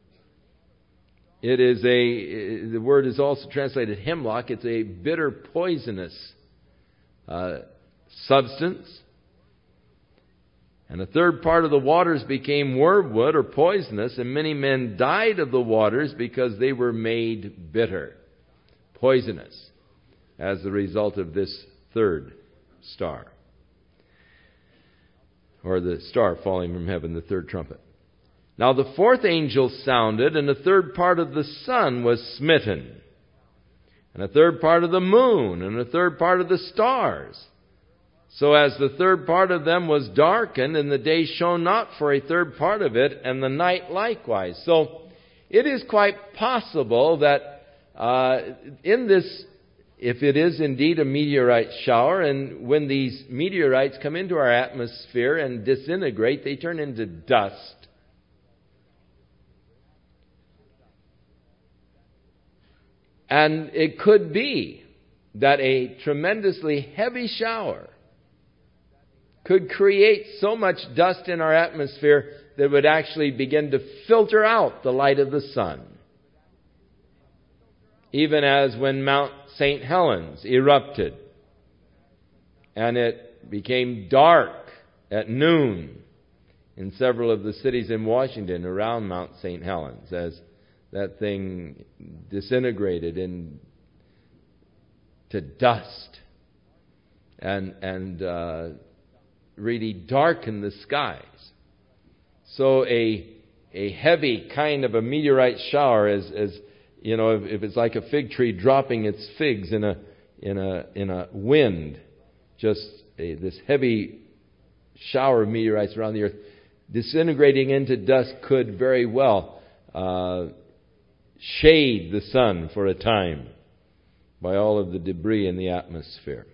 The word is also translated hemlock. It's a bitter, poisonous substance. And a third part of the waters became wormwood or poisonous, and many men died of the waters because they were made bitter, poisonous, as the result of this third star. Or the star falling from heaven, the third trumpet. Now the fourth angel sounded, and a third part of the sun was smitten, and a third part of the moon, and a third part of the stars. So as the third part of them was darkened, and the day shone not for a third part of it, and the night likewise. So it is quite possible that in this, if it is indeed a meteorite shower, and when these meteorites come into our atmosphere and disintegrate, they turn into dust. And it could be that a tremendously heavy shower could create so much dust in our atmosphere that it would actually begin to filter out the light of the sun. Even as when Mount St. Helens erupted and it became dark at noon in several of the cities in Washington around Mount St. Helens, as that thing disintegrated into dust and really darkened the skies. So a heavy kind of a meteorite shower, as you know, if it's like a fig tree dropping its figs in a wind, this heavy shower of meteorites around the earth, disintegrating into dust, could very well shade the sun for a time by all of the debris in the atmosphere.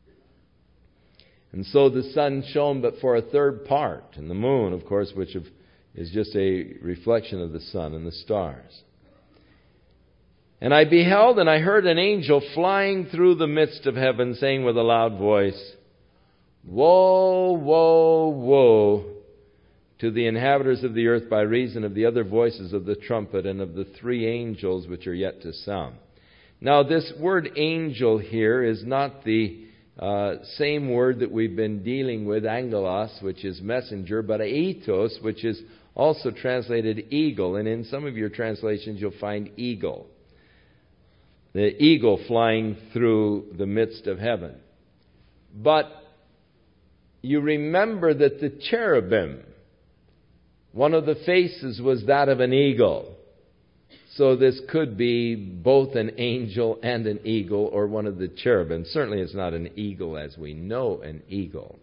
And so the sun shone but for a third part, and the moon, of course, which is just a reflection of the sun and the stars. And I beheld and I heard an angel flying through the midst of heaven, saying with a loud voice, Woe, woe, woe to the inhabitants of the earth by reason of the other voices of the trumpet and of the three angels which are yet to sound. Now this word angel here is not the same word that we've been dealing with, angelos, which is messenger, but aetos, which is also translated eagle. And in some of your translations you'll find eagle. The eagle flying through the midst of heaven. But you remember that the cherubim, one of the faces was that of an eagle. So this could be both an angel and an eagle, or one of the cherubim. Certainly it's not an eagle as we know an eagle.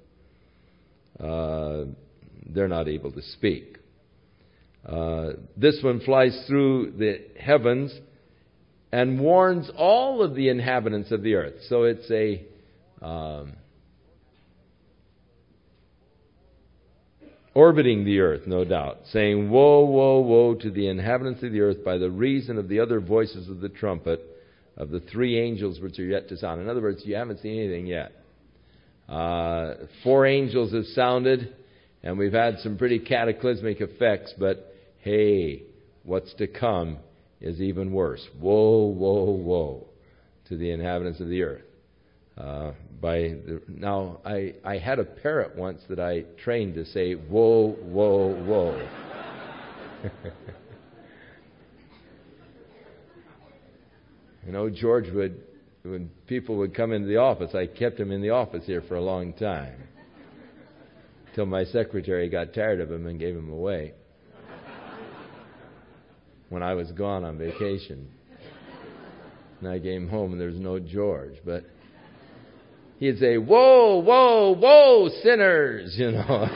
They're not able to speak. This one flies through the heavens and warns all of the inhabitants of the earth. So it's a orbiting the earth, no doubt, saying, "Woe, woe, woe to the inhabitants of the earth by the reason of the other voices of the trumpet of the three angels which are yet to sound." In other words, you haven't seen anything yet. 4 angels have sounded, and we've had some pretty cataclysmic effects, but hey, what's to come is even worse. Woe, woe, woe to the inhabitants of the earth. Now, I had a parrot once that I trained to say, "Woe, woe, woe." You know, George when people would come into the office, I kept him in the office here for a long time, till my secretary got tired of him and gave him away when I was gone on vacation. And I came home and there was no George, but he'd say, "Whoa, whoa, whoa, sinners," you know.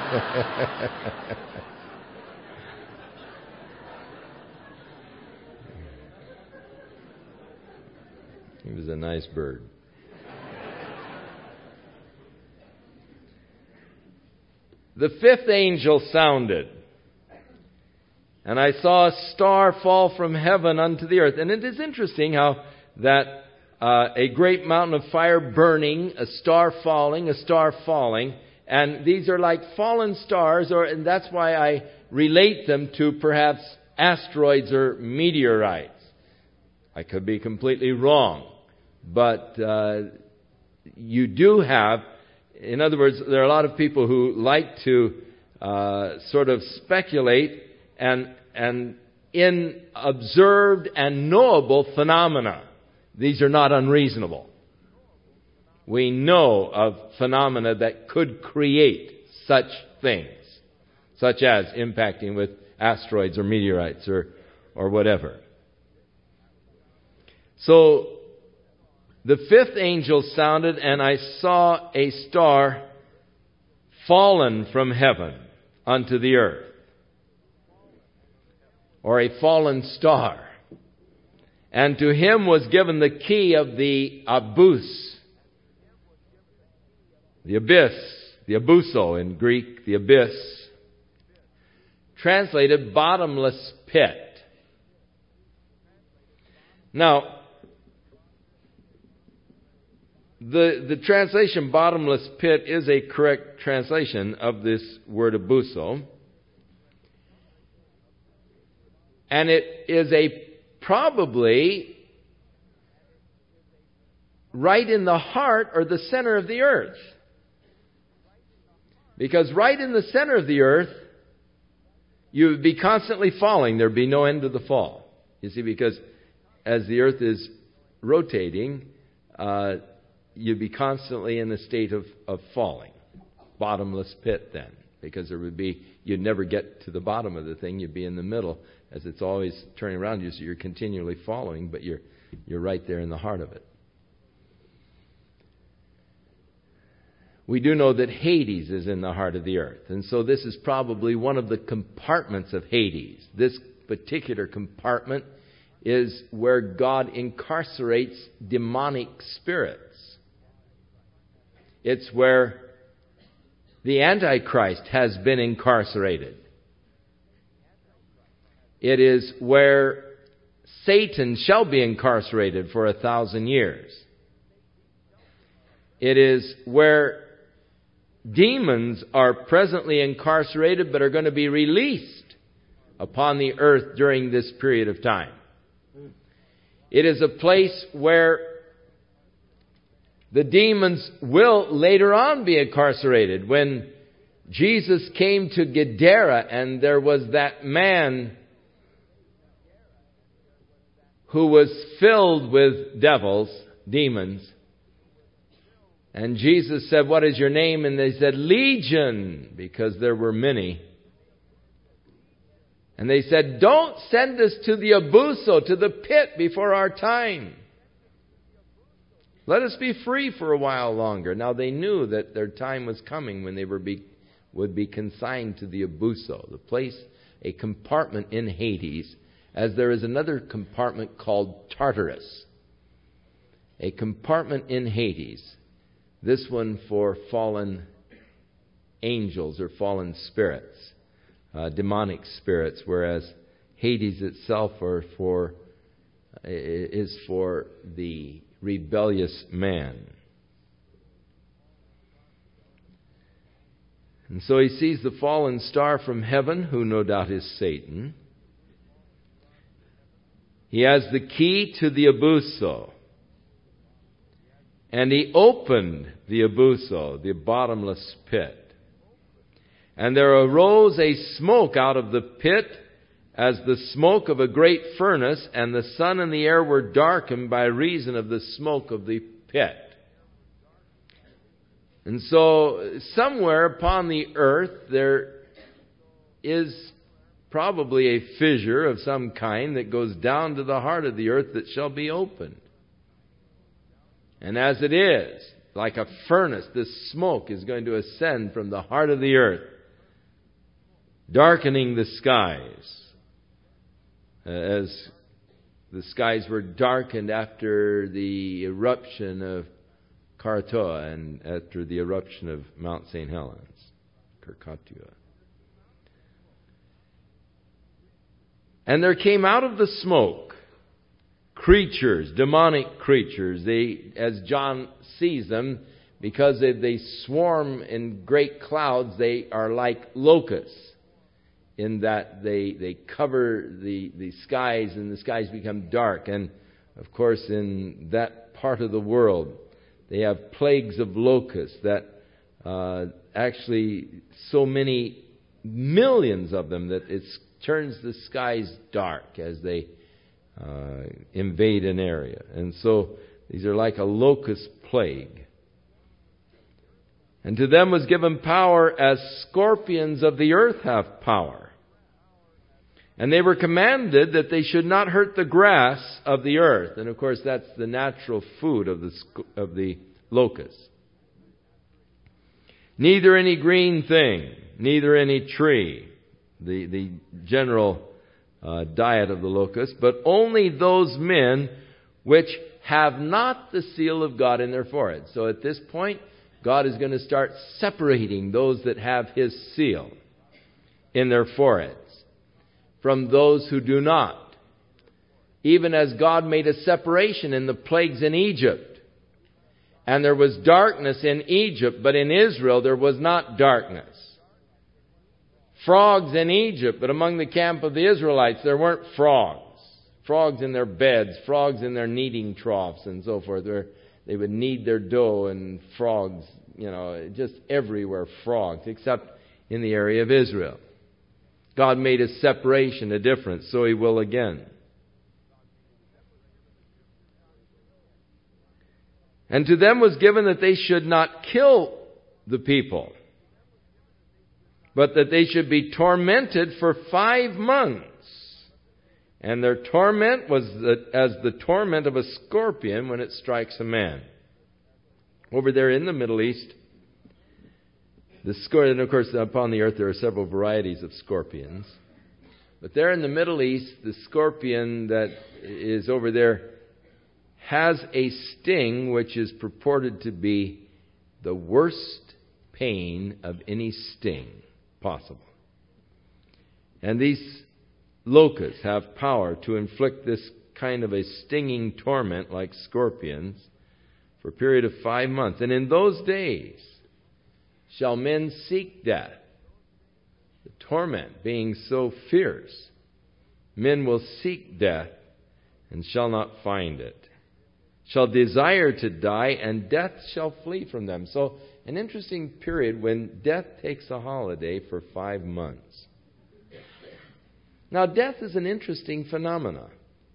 He was a nice bird. The 5th angel sounded, and I saw a star fall from heaven unto the earth. And it is interesting how that a great mountain of fire burning, a star falling, and these are like fallen stars, and that's why I relate them to perhaps asteroids or meteorites. I could be completely wrong, but you do have, in other words, there are a lot of people who like to sort of speculate and in observed and knowable phenomena. These are not unreasonable. We know of phenomena that could create such things, such as impacting with asteroids or meteorites or whatever. So the 5th angel sounded, and I saw a star fallen from heaven unto the earth, or a fallen star. And to him was given the key of the abyss, the abuso in Greek, the abyss, translated bottomless pit. Now, the translation bottomless pit is a correct translation of this word abuso. And it is probably right in the heart or the center of the earth. Because right in the center of the earth, you would be constantly falling. There would be no end to the fall. You see, because as the earth is rotating, you'd be constantly in the state of falling. Bottomless pit then. Because you'd never get to the bottom of the thing. You'd be in the middle as it's always turning around you. So you're continually following, but you're right there in the heart of it. We do know that Hades is in the heart of the earth. And so this is probably one of the compartments of Hades. This particular compartment is where God incarcerates demonic spirits. It's where the Antichrist has been incarcerated. It is where Satan shall be incarcerated for 1,000 years. It is where demons are presently incarcerated but are going to be released upon the earth during this period of time. It is a place where the demons will later on be incarcerated. When Jesus came to Gadara and there was that man who was filled with devils, demons, and Jesus said, "What is your name?" And they said, "Legion," because there were many. And they said, "Don't send us to the abuso, to the pit before our time. Let us be free for a while longer." Now they knew that their time was coming when they would be consigned to the abuso, the place, a compartment in Hades, as there is another compartment called Tartarus. A compartment in Hades. This one for fallen angels or fallen spirits, demonic spirits, whereas Hades itself is for the rebellious man. And so he sees the fallen star from heaven, who no doubt is Satan. He has the key to the abuso. And he opened the abuso, the bottomless pit. And there arose a smoke out of the pit, as the smoke of a great furnace, and the sun and the air were darkened by reason of the smoke of the pit. And so, somewhere upon the earth, there is probably a fissure of some kind that goes down to the heart of the earth that shall be opened. And as it is, like a furnace, this smoke is going to ascend from the heart of the earth, darkening the skies, as the skies were darkened after the eruption of Krakatoa and after the eruption of Mount St. Helens, Krakatoa. And there came out of the smoke creatures, demonic creatures. They, as John sees them, because they swarm in great clouds, they are like locusts, in that they cover the skies, and the skies become dark. And, of course, in that part of the world, they have plagues of locusts that actually so many millions of them that it turns the skies dark as they invade an area. And so these are like a locust plague. And to them was given power as scorpions of the earth have power. And they were commanded that they should not hurt the grass of the earth. And of course that's the natural food of the locust. Neither any green thing, neither any tree, the general diet of the locust, but only those men which have not the seal of God in their foreheads. So at this point, God is going to start separating those that have His seal in their foreheads from those who do not. Even as God made a separation in the plagues in Egypt. And there was darkness in Egypt, but in Israel there was not darkness. Frogs in Egypt, but among the camp of the Israelites there weren't frogs. Frogs in their beds, frogs in their kneading troughs and so forth, where they would knead their dough, and frogs, just everywhere frogs, except in the area of Israel. God made a separation, a difference, so He will again. And to them was given that they should not kill the people, but that they should be tormented for 5 months. And their torment was as the torment of a scorpion when it strikes a man. Over there in the Middle East, and of course upon the earth there are several varieties of scorpions. But there in the Middle East, the scorpion that is over there has a sting which is purported to be the worst pain of any sting possible. And these locusts have power to inflict this kind of a stinging torment like scorpions for a period of 5 months. And in those days shall men seek death. The torment being so fierce, men will seek death and shall not find it. Shall desire to die, and death shall flee from them. So, an interesting period when death takes a holiday for 5 months. Now, death is an interesting phenomenon.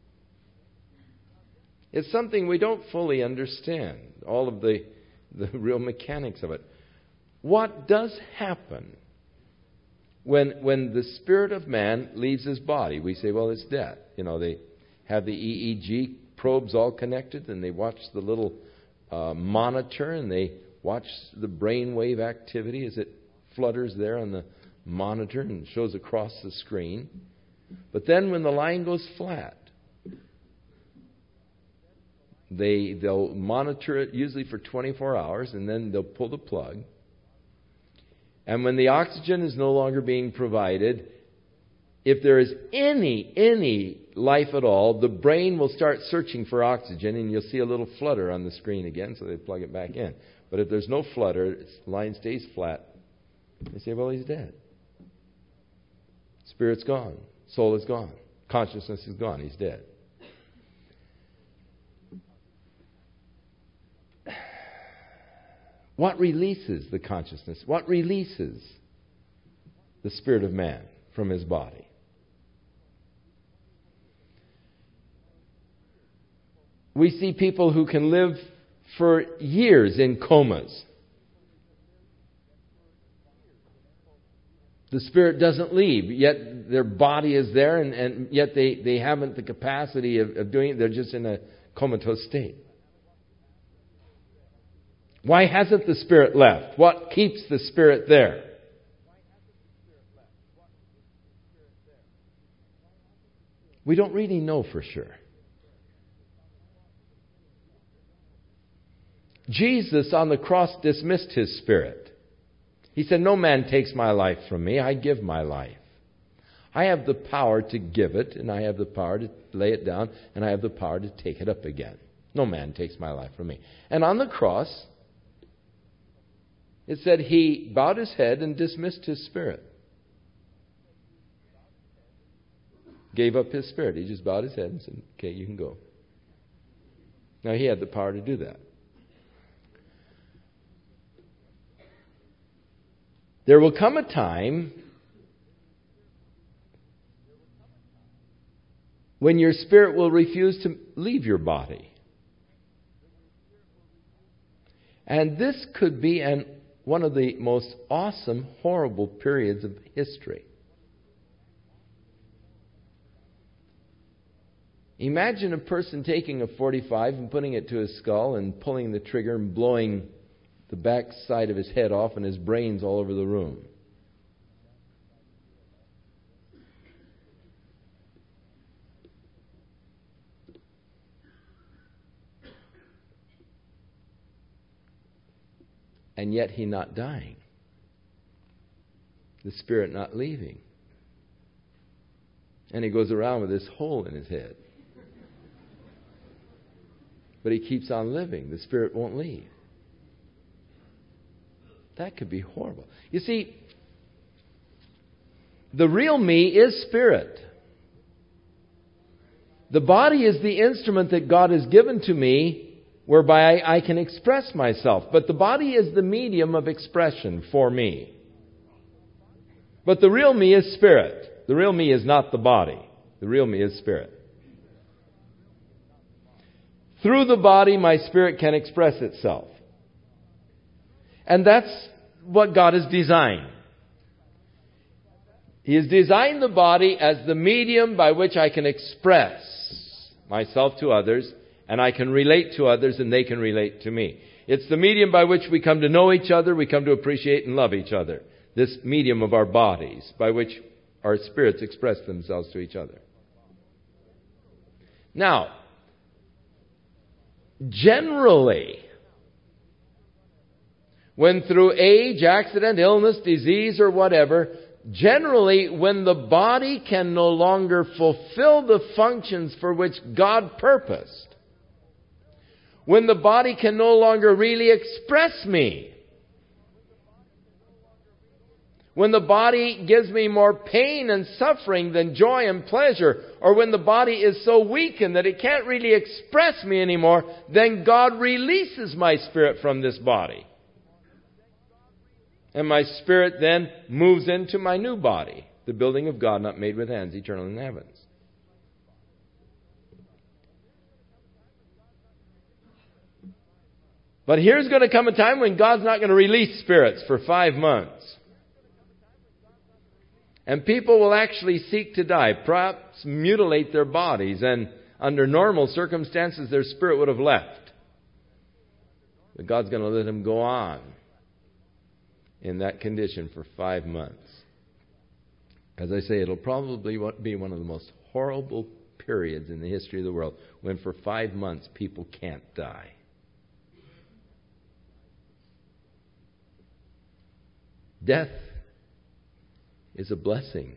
It's something we don't fully understand, all of the real mechanics of it. What does happen when the spirit of man leaves his body? We say, well, it's death. They have the EEG probes all connected, and they watch the little monitor, and they watch the brainwave activity as it flutters there on the monitor and shows across the screen. But then when the line goes flat, they'll monitor it usually for 24 hours, and then they'll pull the plug. And when the oxygen is no longer being provided, if there is any life at all, the brain will start searching for oxygen, and you'll see a little flutter on the screen again, so they plug it back in. But if there's no flutter, the line stays flat. They say, well, he's dead. Spirit's gone. Soul is gone. Consciousness is gone. He's dead. What releases the consciousness? What releases the spirit of man from his body? We see people who can live for years in comas. The spirit doesn't leave, yet their body is there, and yet they haven't the capacity of doing it. They're just in a comatose state. Why hasn't the spirit left? What keeps the spirit there? We don't really know for sure. Jesus on the cross dismissed his spirit. He said, no man takes my life from me. I give my life. I have the power to give it, and I have the power to lay it down, and I have the power to take it up again. No man takes my life from me. And on the cross, it said he bowed his head and dismissed his spirit. Gave up his spirit. He just bowed his head and said, okay, you can go. Now, he had the power to do that. There will come a time when your spirit will refuse to leave your body. And this could be one of the most awesome, horrible periods of history. Imagine a person taking a .45 and putting it to his skull and pulling the trigger and blowing the back side of his head off and his brains all over the room. And yet he not dying. The spirit not leaving. And he goes around with this hole in his head. But he keeps on living. The spirit won't leave. That could be horrible. You see, the real me is spirit. The body is the instrument that God has given to me whereby I can express myself. But the body is the medium of expression for me. But the real me is spirit. The real me is not the body. The real me is spirit. Through the body, my spirit can express itself. And that's what God has designed. He has designed the body as the medium by which I can express myself to others, and I can relate to others, and they can relate to me. It's the medium by which we come to know each other, we come to appreciate and love each other. This medium of our bodies, by which our spirits express themselves to each other. Now, generally, when through age, accident, illness, disease, or whatever, generally when the body can no longer fulfill the functions for which God purposed, when the body can no longer really express me, when the body gives me more pain and suffering than joy and pleasure, or when the body is so weakened that it can't really express me anymore, then God releases my spirit from this body. And my spirit then moves into my new body, the building of God not made with hands, eternal in the heavens. But here's going to come a time when God's not going to release spirits for 5 months. And people will actually seek to die, perhaps mutilate their bodies, and under normal circumstances their spirit would have left. But God's going to let them go on in that condition for 5 months. As I say, it'll probably be one of the most horrible periods in the history of the world, when for 5 months people can't die. Death is a blessing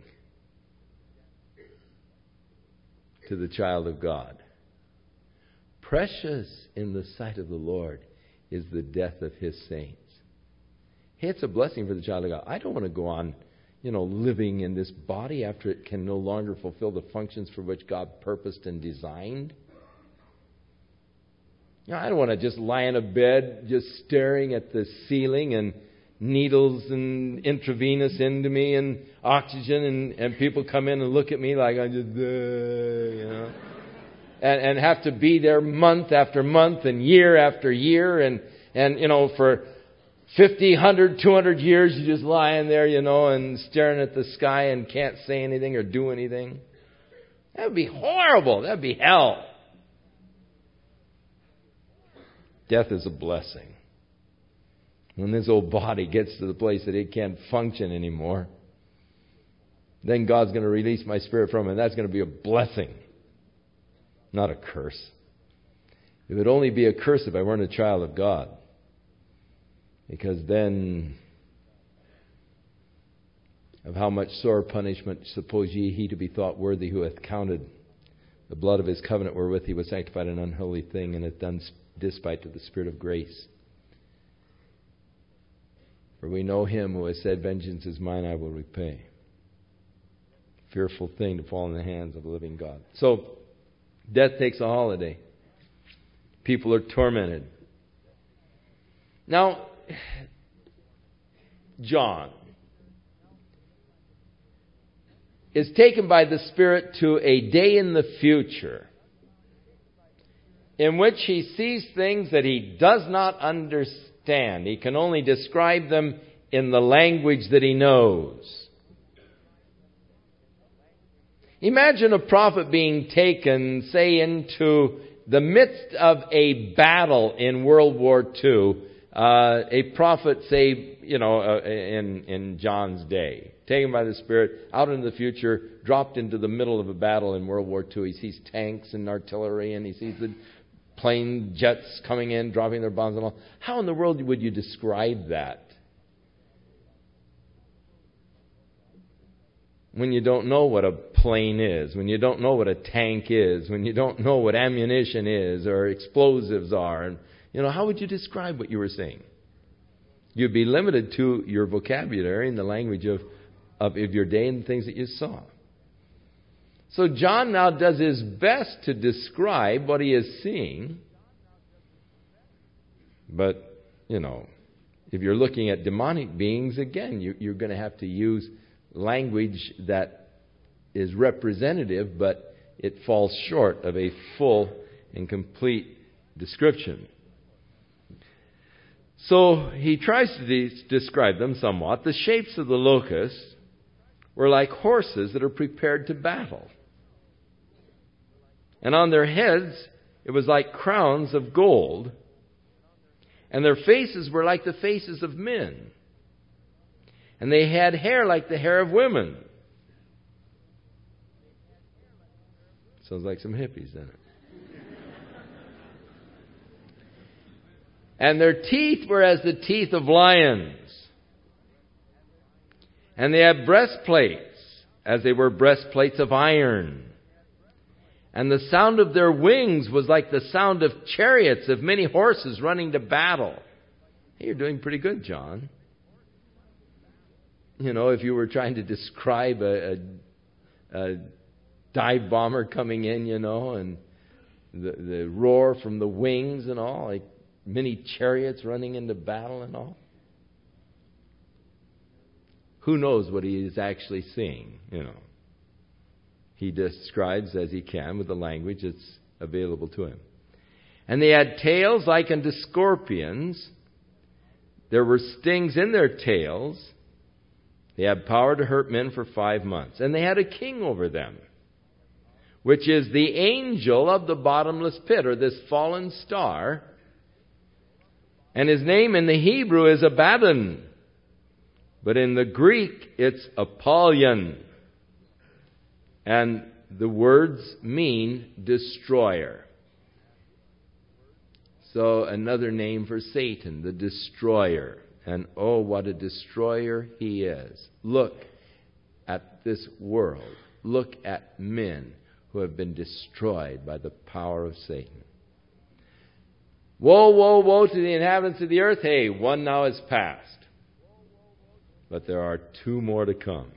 to the child of God. Precious in the sight of the Lord is the death of His saints. Hey, it's a blessing for the child of God. I don't want to go on, living in this body after it can no longer fulfill the functions for which God purposed and designed. I don't want to just lie in a bed just staring at the ceiling and needles and intravenous into me and oxygen and people come in and look at me like I just, and have to be there month after month and year after year and for 50, 100, 200 years you're just lying there, and staring at the sky and can't say anything or do anything. That would be horrible. That would be hell. Death is a blessing. When this old body gets to the place that it can't function anymore, then God's going to release my spirit from it. And that's going to be a blessing, not a curse. It would only be a curse if I weren't a child of God. Because then, of how much sore punishment suppose ye he to be thought worthy who hath counted the blood of his covenant wherewith he was sanctified an unholy thing, and hath done despite to the Spirit of grace. For we know him who has said, vengeance is mine, I will repay. Fearful thing to fall in the hands of the living God. So, death takes a holiday. People are tormented. Now, John is taken by the Spirit to a day in the future in which he sees things that he does not understand. He can only describe them in the language that he knows. Imagine a prophet being taken, say, into the midst of a battle in World War II. A prophet, say, in John's day, taken by the Spirit out into the future, dropped into the middle of a battle in World War II. He sees tanks and artillery, and he sees the plane jets coming in, dropping their bombs and all. How in the world would you describe that? When you don't know what a plane is, when you don't know what a tank is, when you don't know what ammunition is or explosives are, and how would you describe what you were seeing? You'd be limited to your vocabulary and the language of your day and the things that you saw. So John now does his best to describe what he is seeing. But, if you're looking at demonic beings, again, you're going to have to use language that is representative, but it falls short of a full and complete description. So he tries to describe them somewhat. The shapes of the locusts were like horses that are prepared to battle. And on their heads it was like crowns of gold. And their faces were like the faces of men. And they had hair like the hair of women. Sounds like some hippies, doesn't it? And their teeth were as the teeth of lions. And they had breastplates, as they were breastplates of iron. And the sound of their wings was like the sound of chariots of many horses running to battle. Hey, you're doing pretty good, John. If you were trying to describe a dive bomber coming in, and the roar from the wings and all, like many chariots running into battle and all. Who knows what he is actually seeing, He describes as he can with the language that's available to him. And they had tails like unto scorpions. There were stings in their tails. They had power to hurt men for 5 months. And they had a king over them, which is the angel of the bottomless pit, or this fallen star. And his name in the Hebrew is Abaddon. But in the Greek, it's Apollyon. And the words mean destroyer. So another name for Satan, the destroyer. And oh, what a destroyer he is. Look at this world. Look at men who have been destroyed by the power of Satan. Woe, woe, woe to the inhabitants of the earth. Hey, one now is past. But there are two more to come.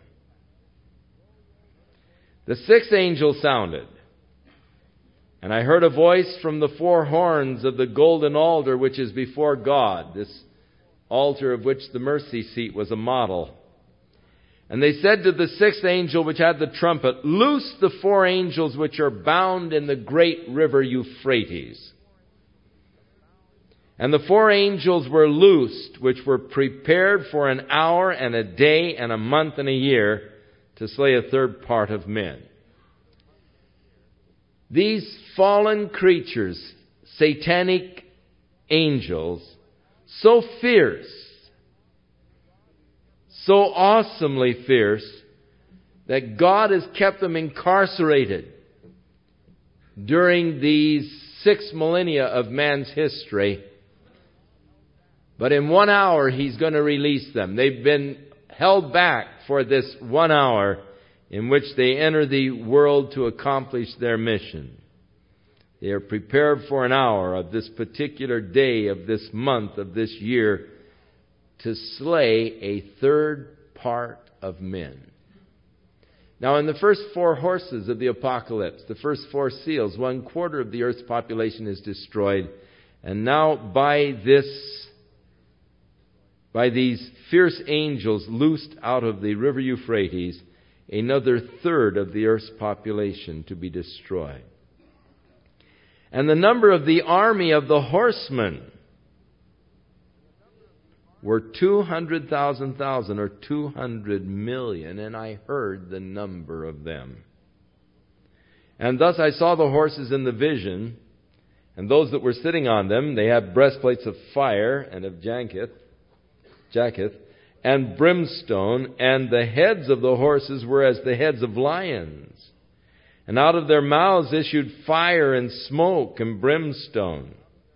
The sixth angel sounded, and I heard a voice from the four horns of the golden altar which is before God, this altar of which the mercy seat was a model. And they said to the sixth angel which had the trumpet, Loose the four angels which are bound in the great river Euphrates. And the four angels were loosed, which were prepared for an hour and a day and a month and a year to slay a third part of men. These fallen creatures, satanic angels, so fierce, so awesomely fierce, that God has kept them incarcerated during these 6 millennia of man's history. But in 1 hour, He's going to release them. They've been held back for this 1 hour in which they enter the world to accomplish their mission. They are prepared for an hour of this particular day, of this month, of this year, to slay a third part of men. Now, in the first 4 horses of the apocalypse, the first 4 seals, 1/4 of the earth's population is destroyed. And now by these fierce angels loosed out of the river Euphrates, another third of the earth's population to be destroyed. And the number of the army of the horsemen were 200,000 or 200 million, and I heard the number of them. And thus I saw the horses in the vision, and those that were sitting on them, they had breastplates of fire and of jacketh, and brimstone, and the heads of the horses were as the heads of lions. And out of their mouths issued fire and smoke and brimstone.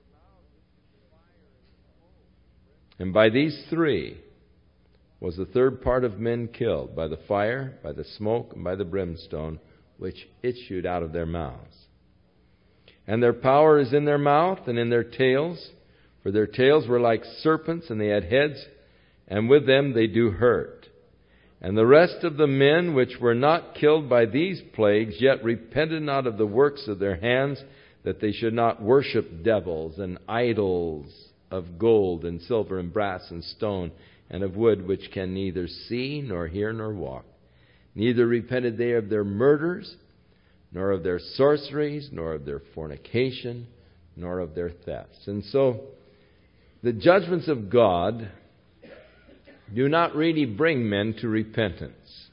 And by these 3 was the third part of men killed, by the fire, by the smoke, and by the brimstone, which issued out of their mouths. And their power is in their mouth and in their tails, for their tails were like serpents, and they had heads, and with them they do hurt. And the rest of the men which were not killed by these plagues, yet repented not of the works of their hands, that they should not worship devils and idols of gold and silver and brass and stone and of wood, which can neither see nor hear nor walk. Neither repented they of their murders, nor of their sorceries, nor of their fornication, nor of their thefts. And so, the judgments of God do not really bring men to repentance.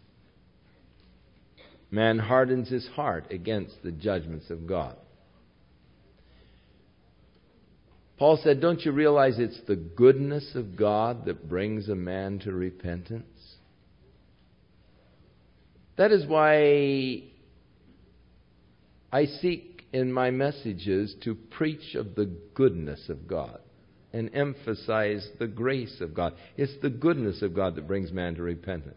Man hardens his heart against the judgments of God. Paul said, don't you realize it's the goodness of God that brings a man to repentance? That is why I seek in my messages to preach of the goodness of God and emphasize the grace of God. It's the goodness of God that brings man to repentance.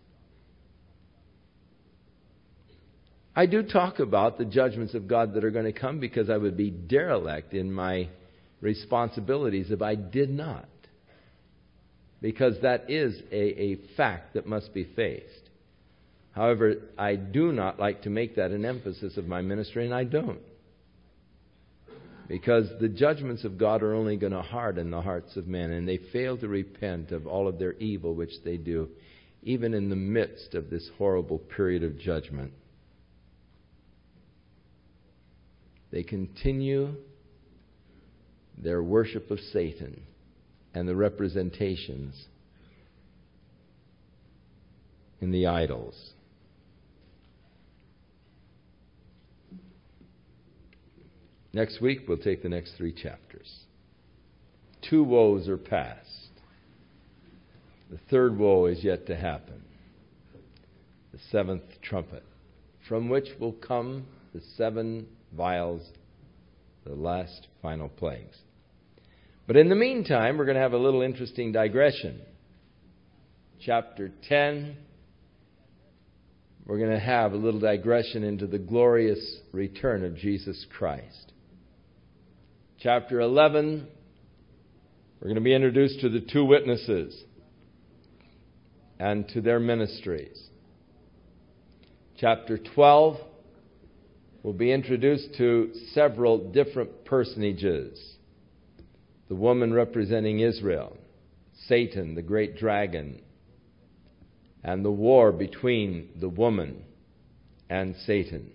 I do talk about the judgments of God that are going to come, because I would be derelict in my responsibilities if I did not. Because that is a fact that must be faced. However, I do not like to make that an emphasis of my ministry, and I don't. Because the judgments of God are only going to harden the hearts of men, and they fail to repent of all of their evil which they do, even in the midst of this horrible period of judgment. They continue their worship of Satan and the representations in the idols. Next week, we'll take the next 3 chapters. 2 woes are past. The third woe is yet to happen. The 7th trumpet, from which will come the 7 vials, the last final plagues. But in the meantime, we're going to have a little interesting digression. Chapter 10, we're going to have a little digression into the glorious return of Jesus Christ. Chapter 11, we're going to be introduced to the two witnesses and to their ministries. Chapter 12, we'll be introduced to several different personages. The woman representing Israel, Satan, the great dragon, and the war between the woman and Satan.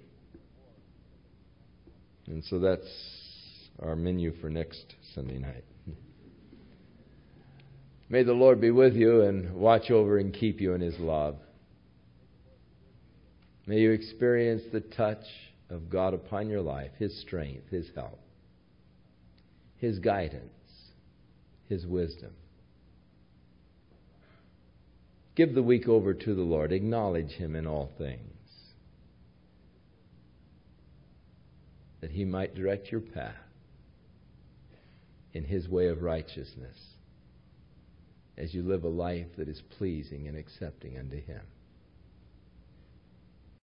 And so that's our menu for next Sunday night. May the Lord be with you and watch over and keep you in His love. May you experience the touch of God upon your life, His strength, His help, His guidance, His wisdom. Give the week over to the Lord. Acknowledge Him in all things, that He might direct your path in His way of righteousness as you live a life that is pleasing and accepting unto Him.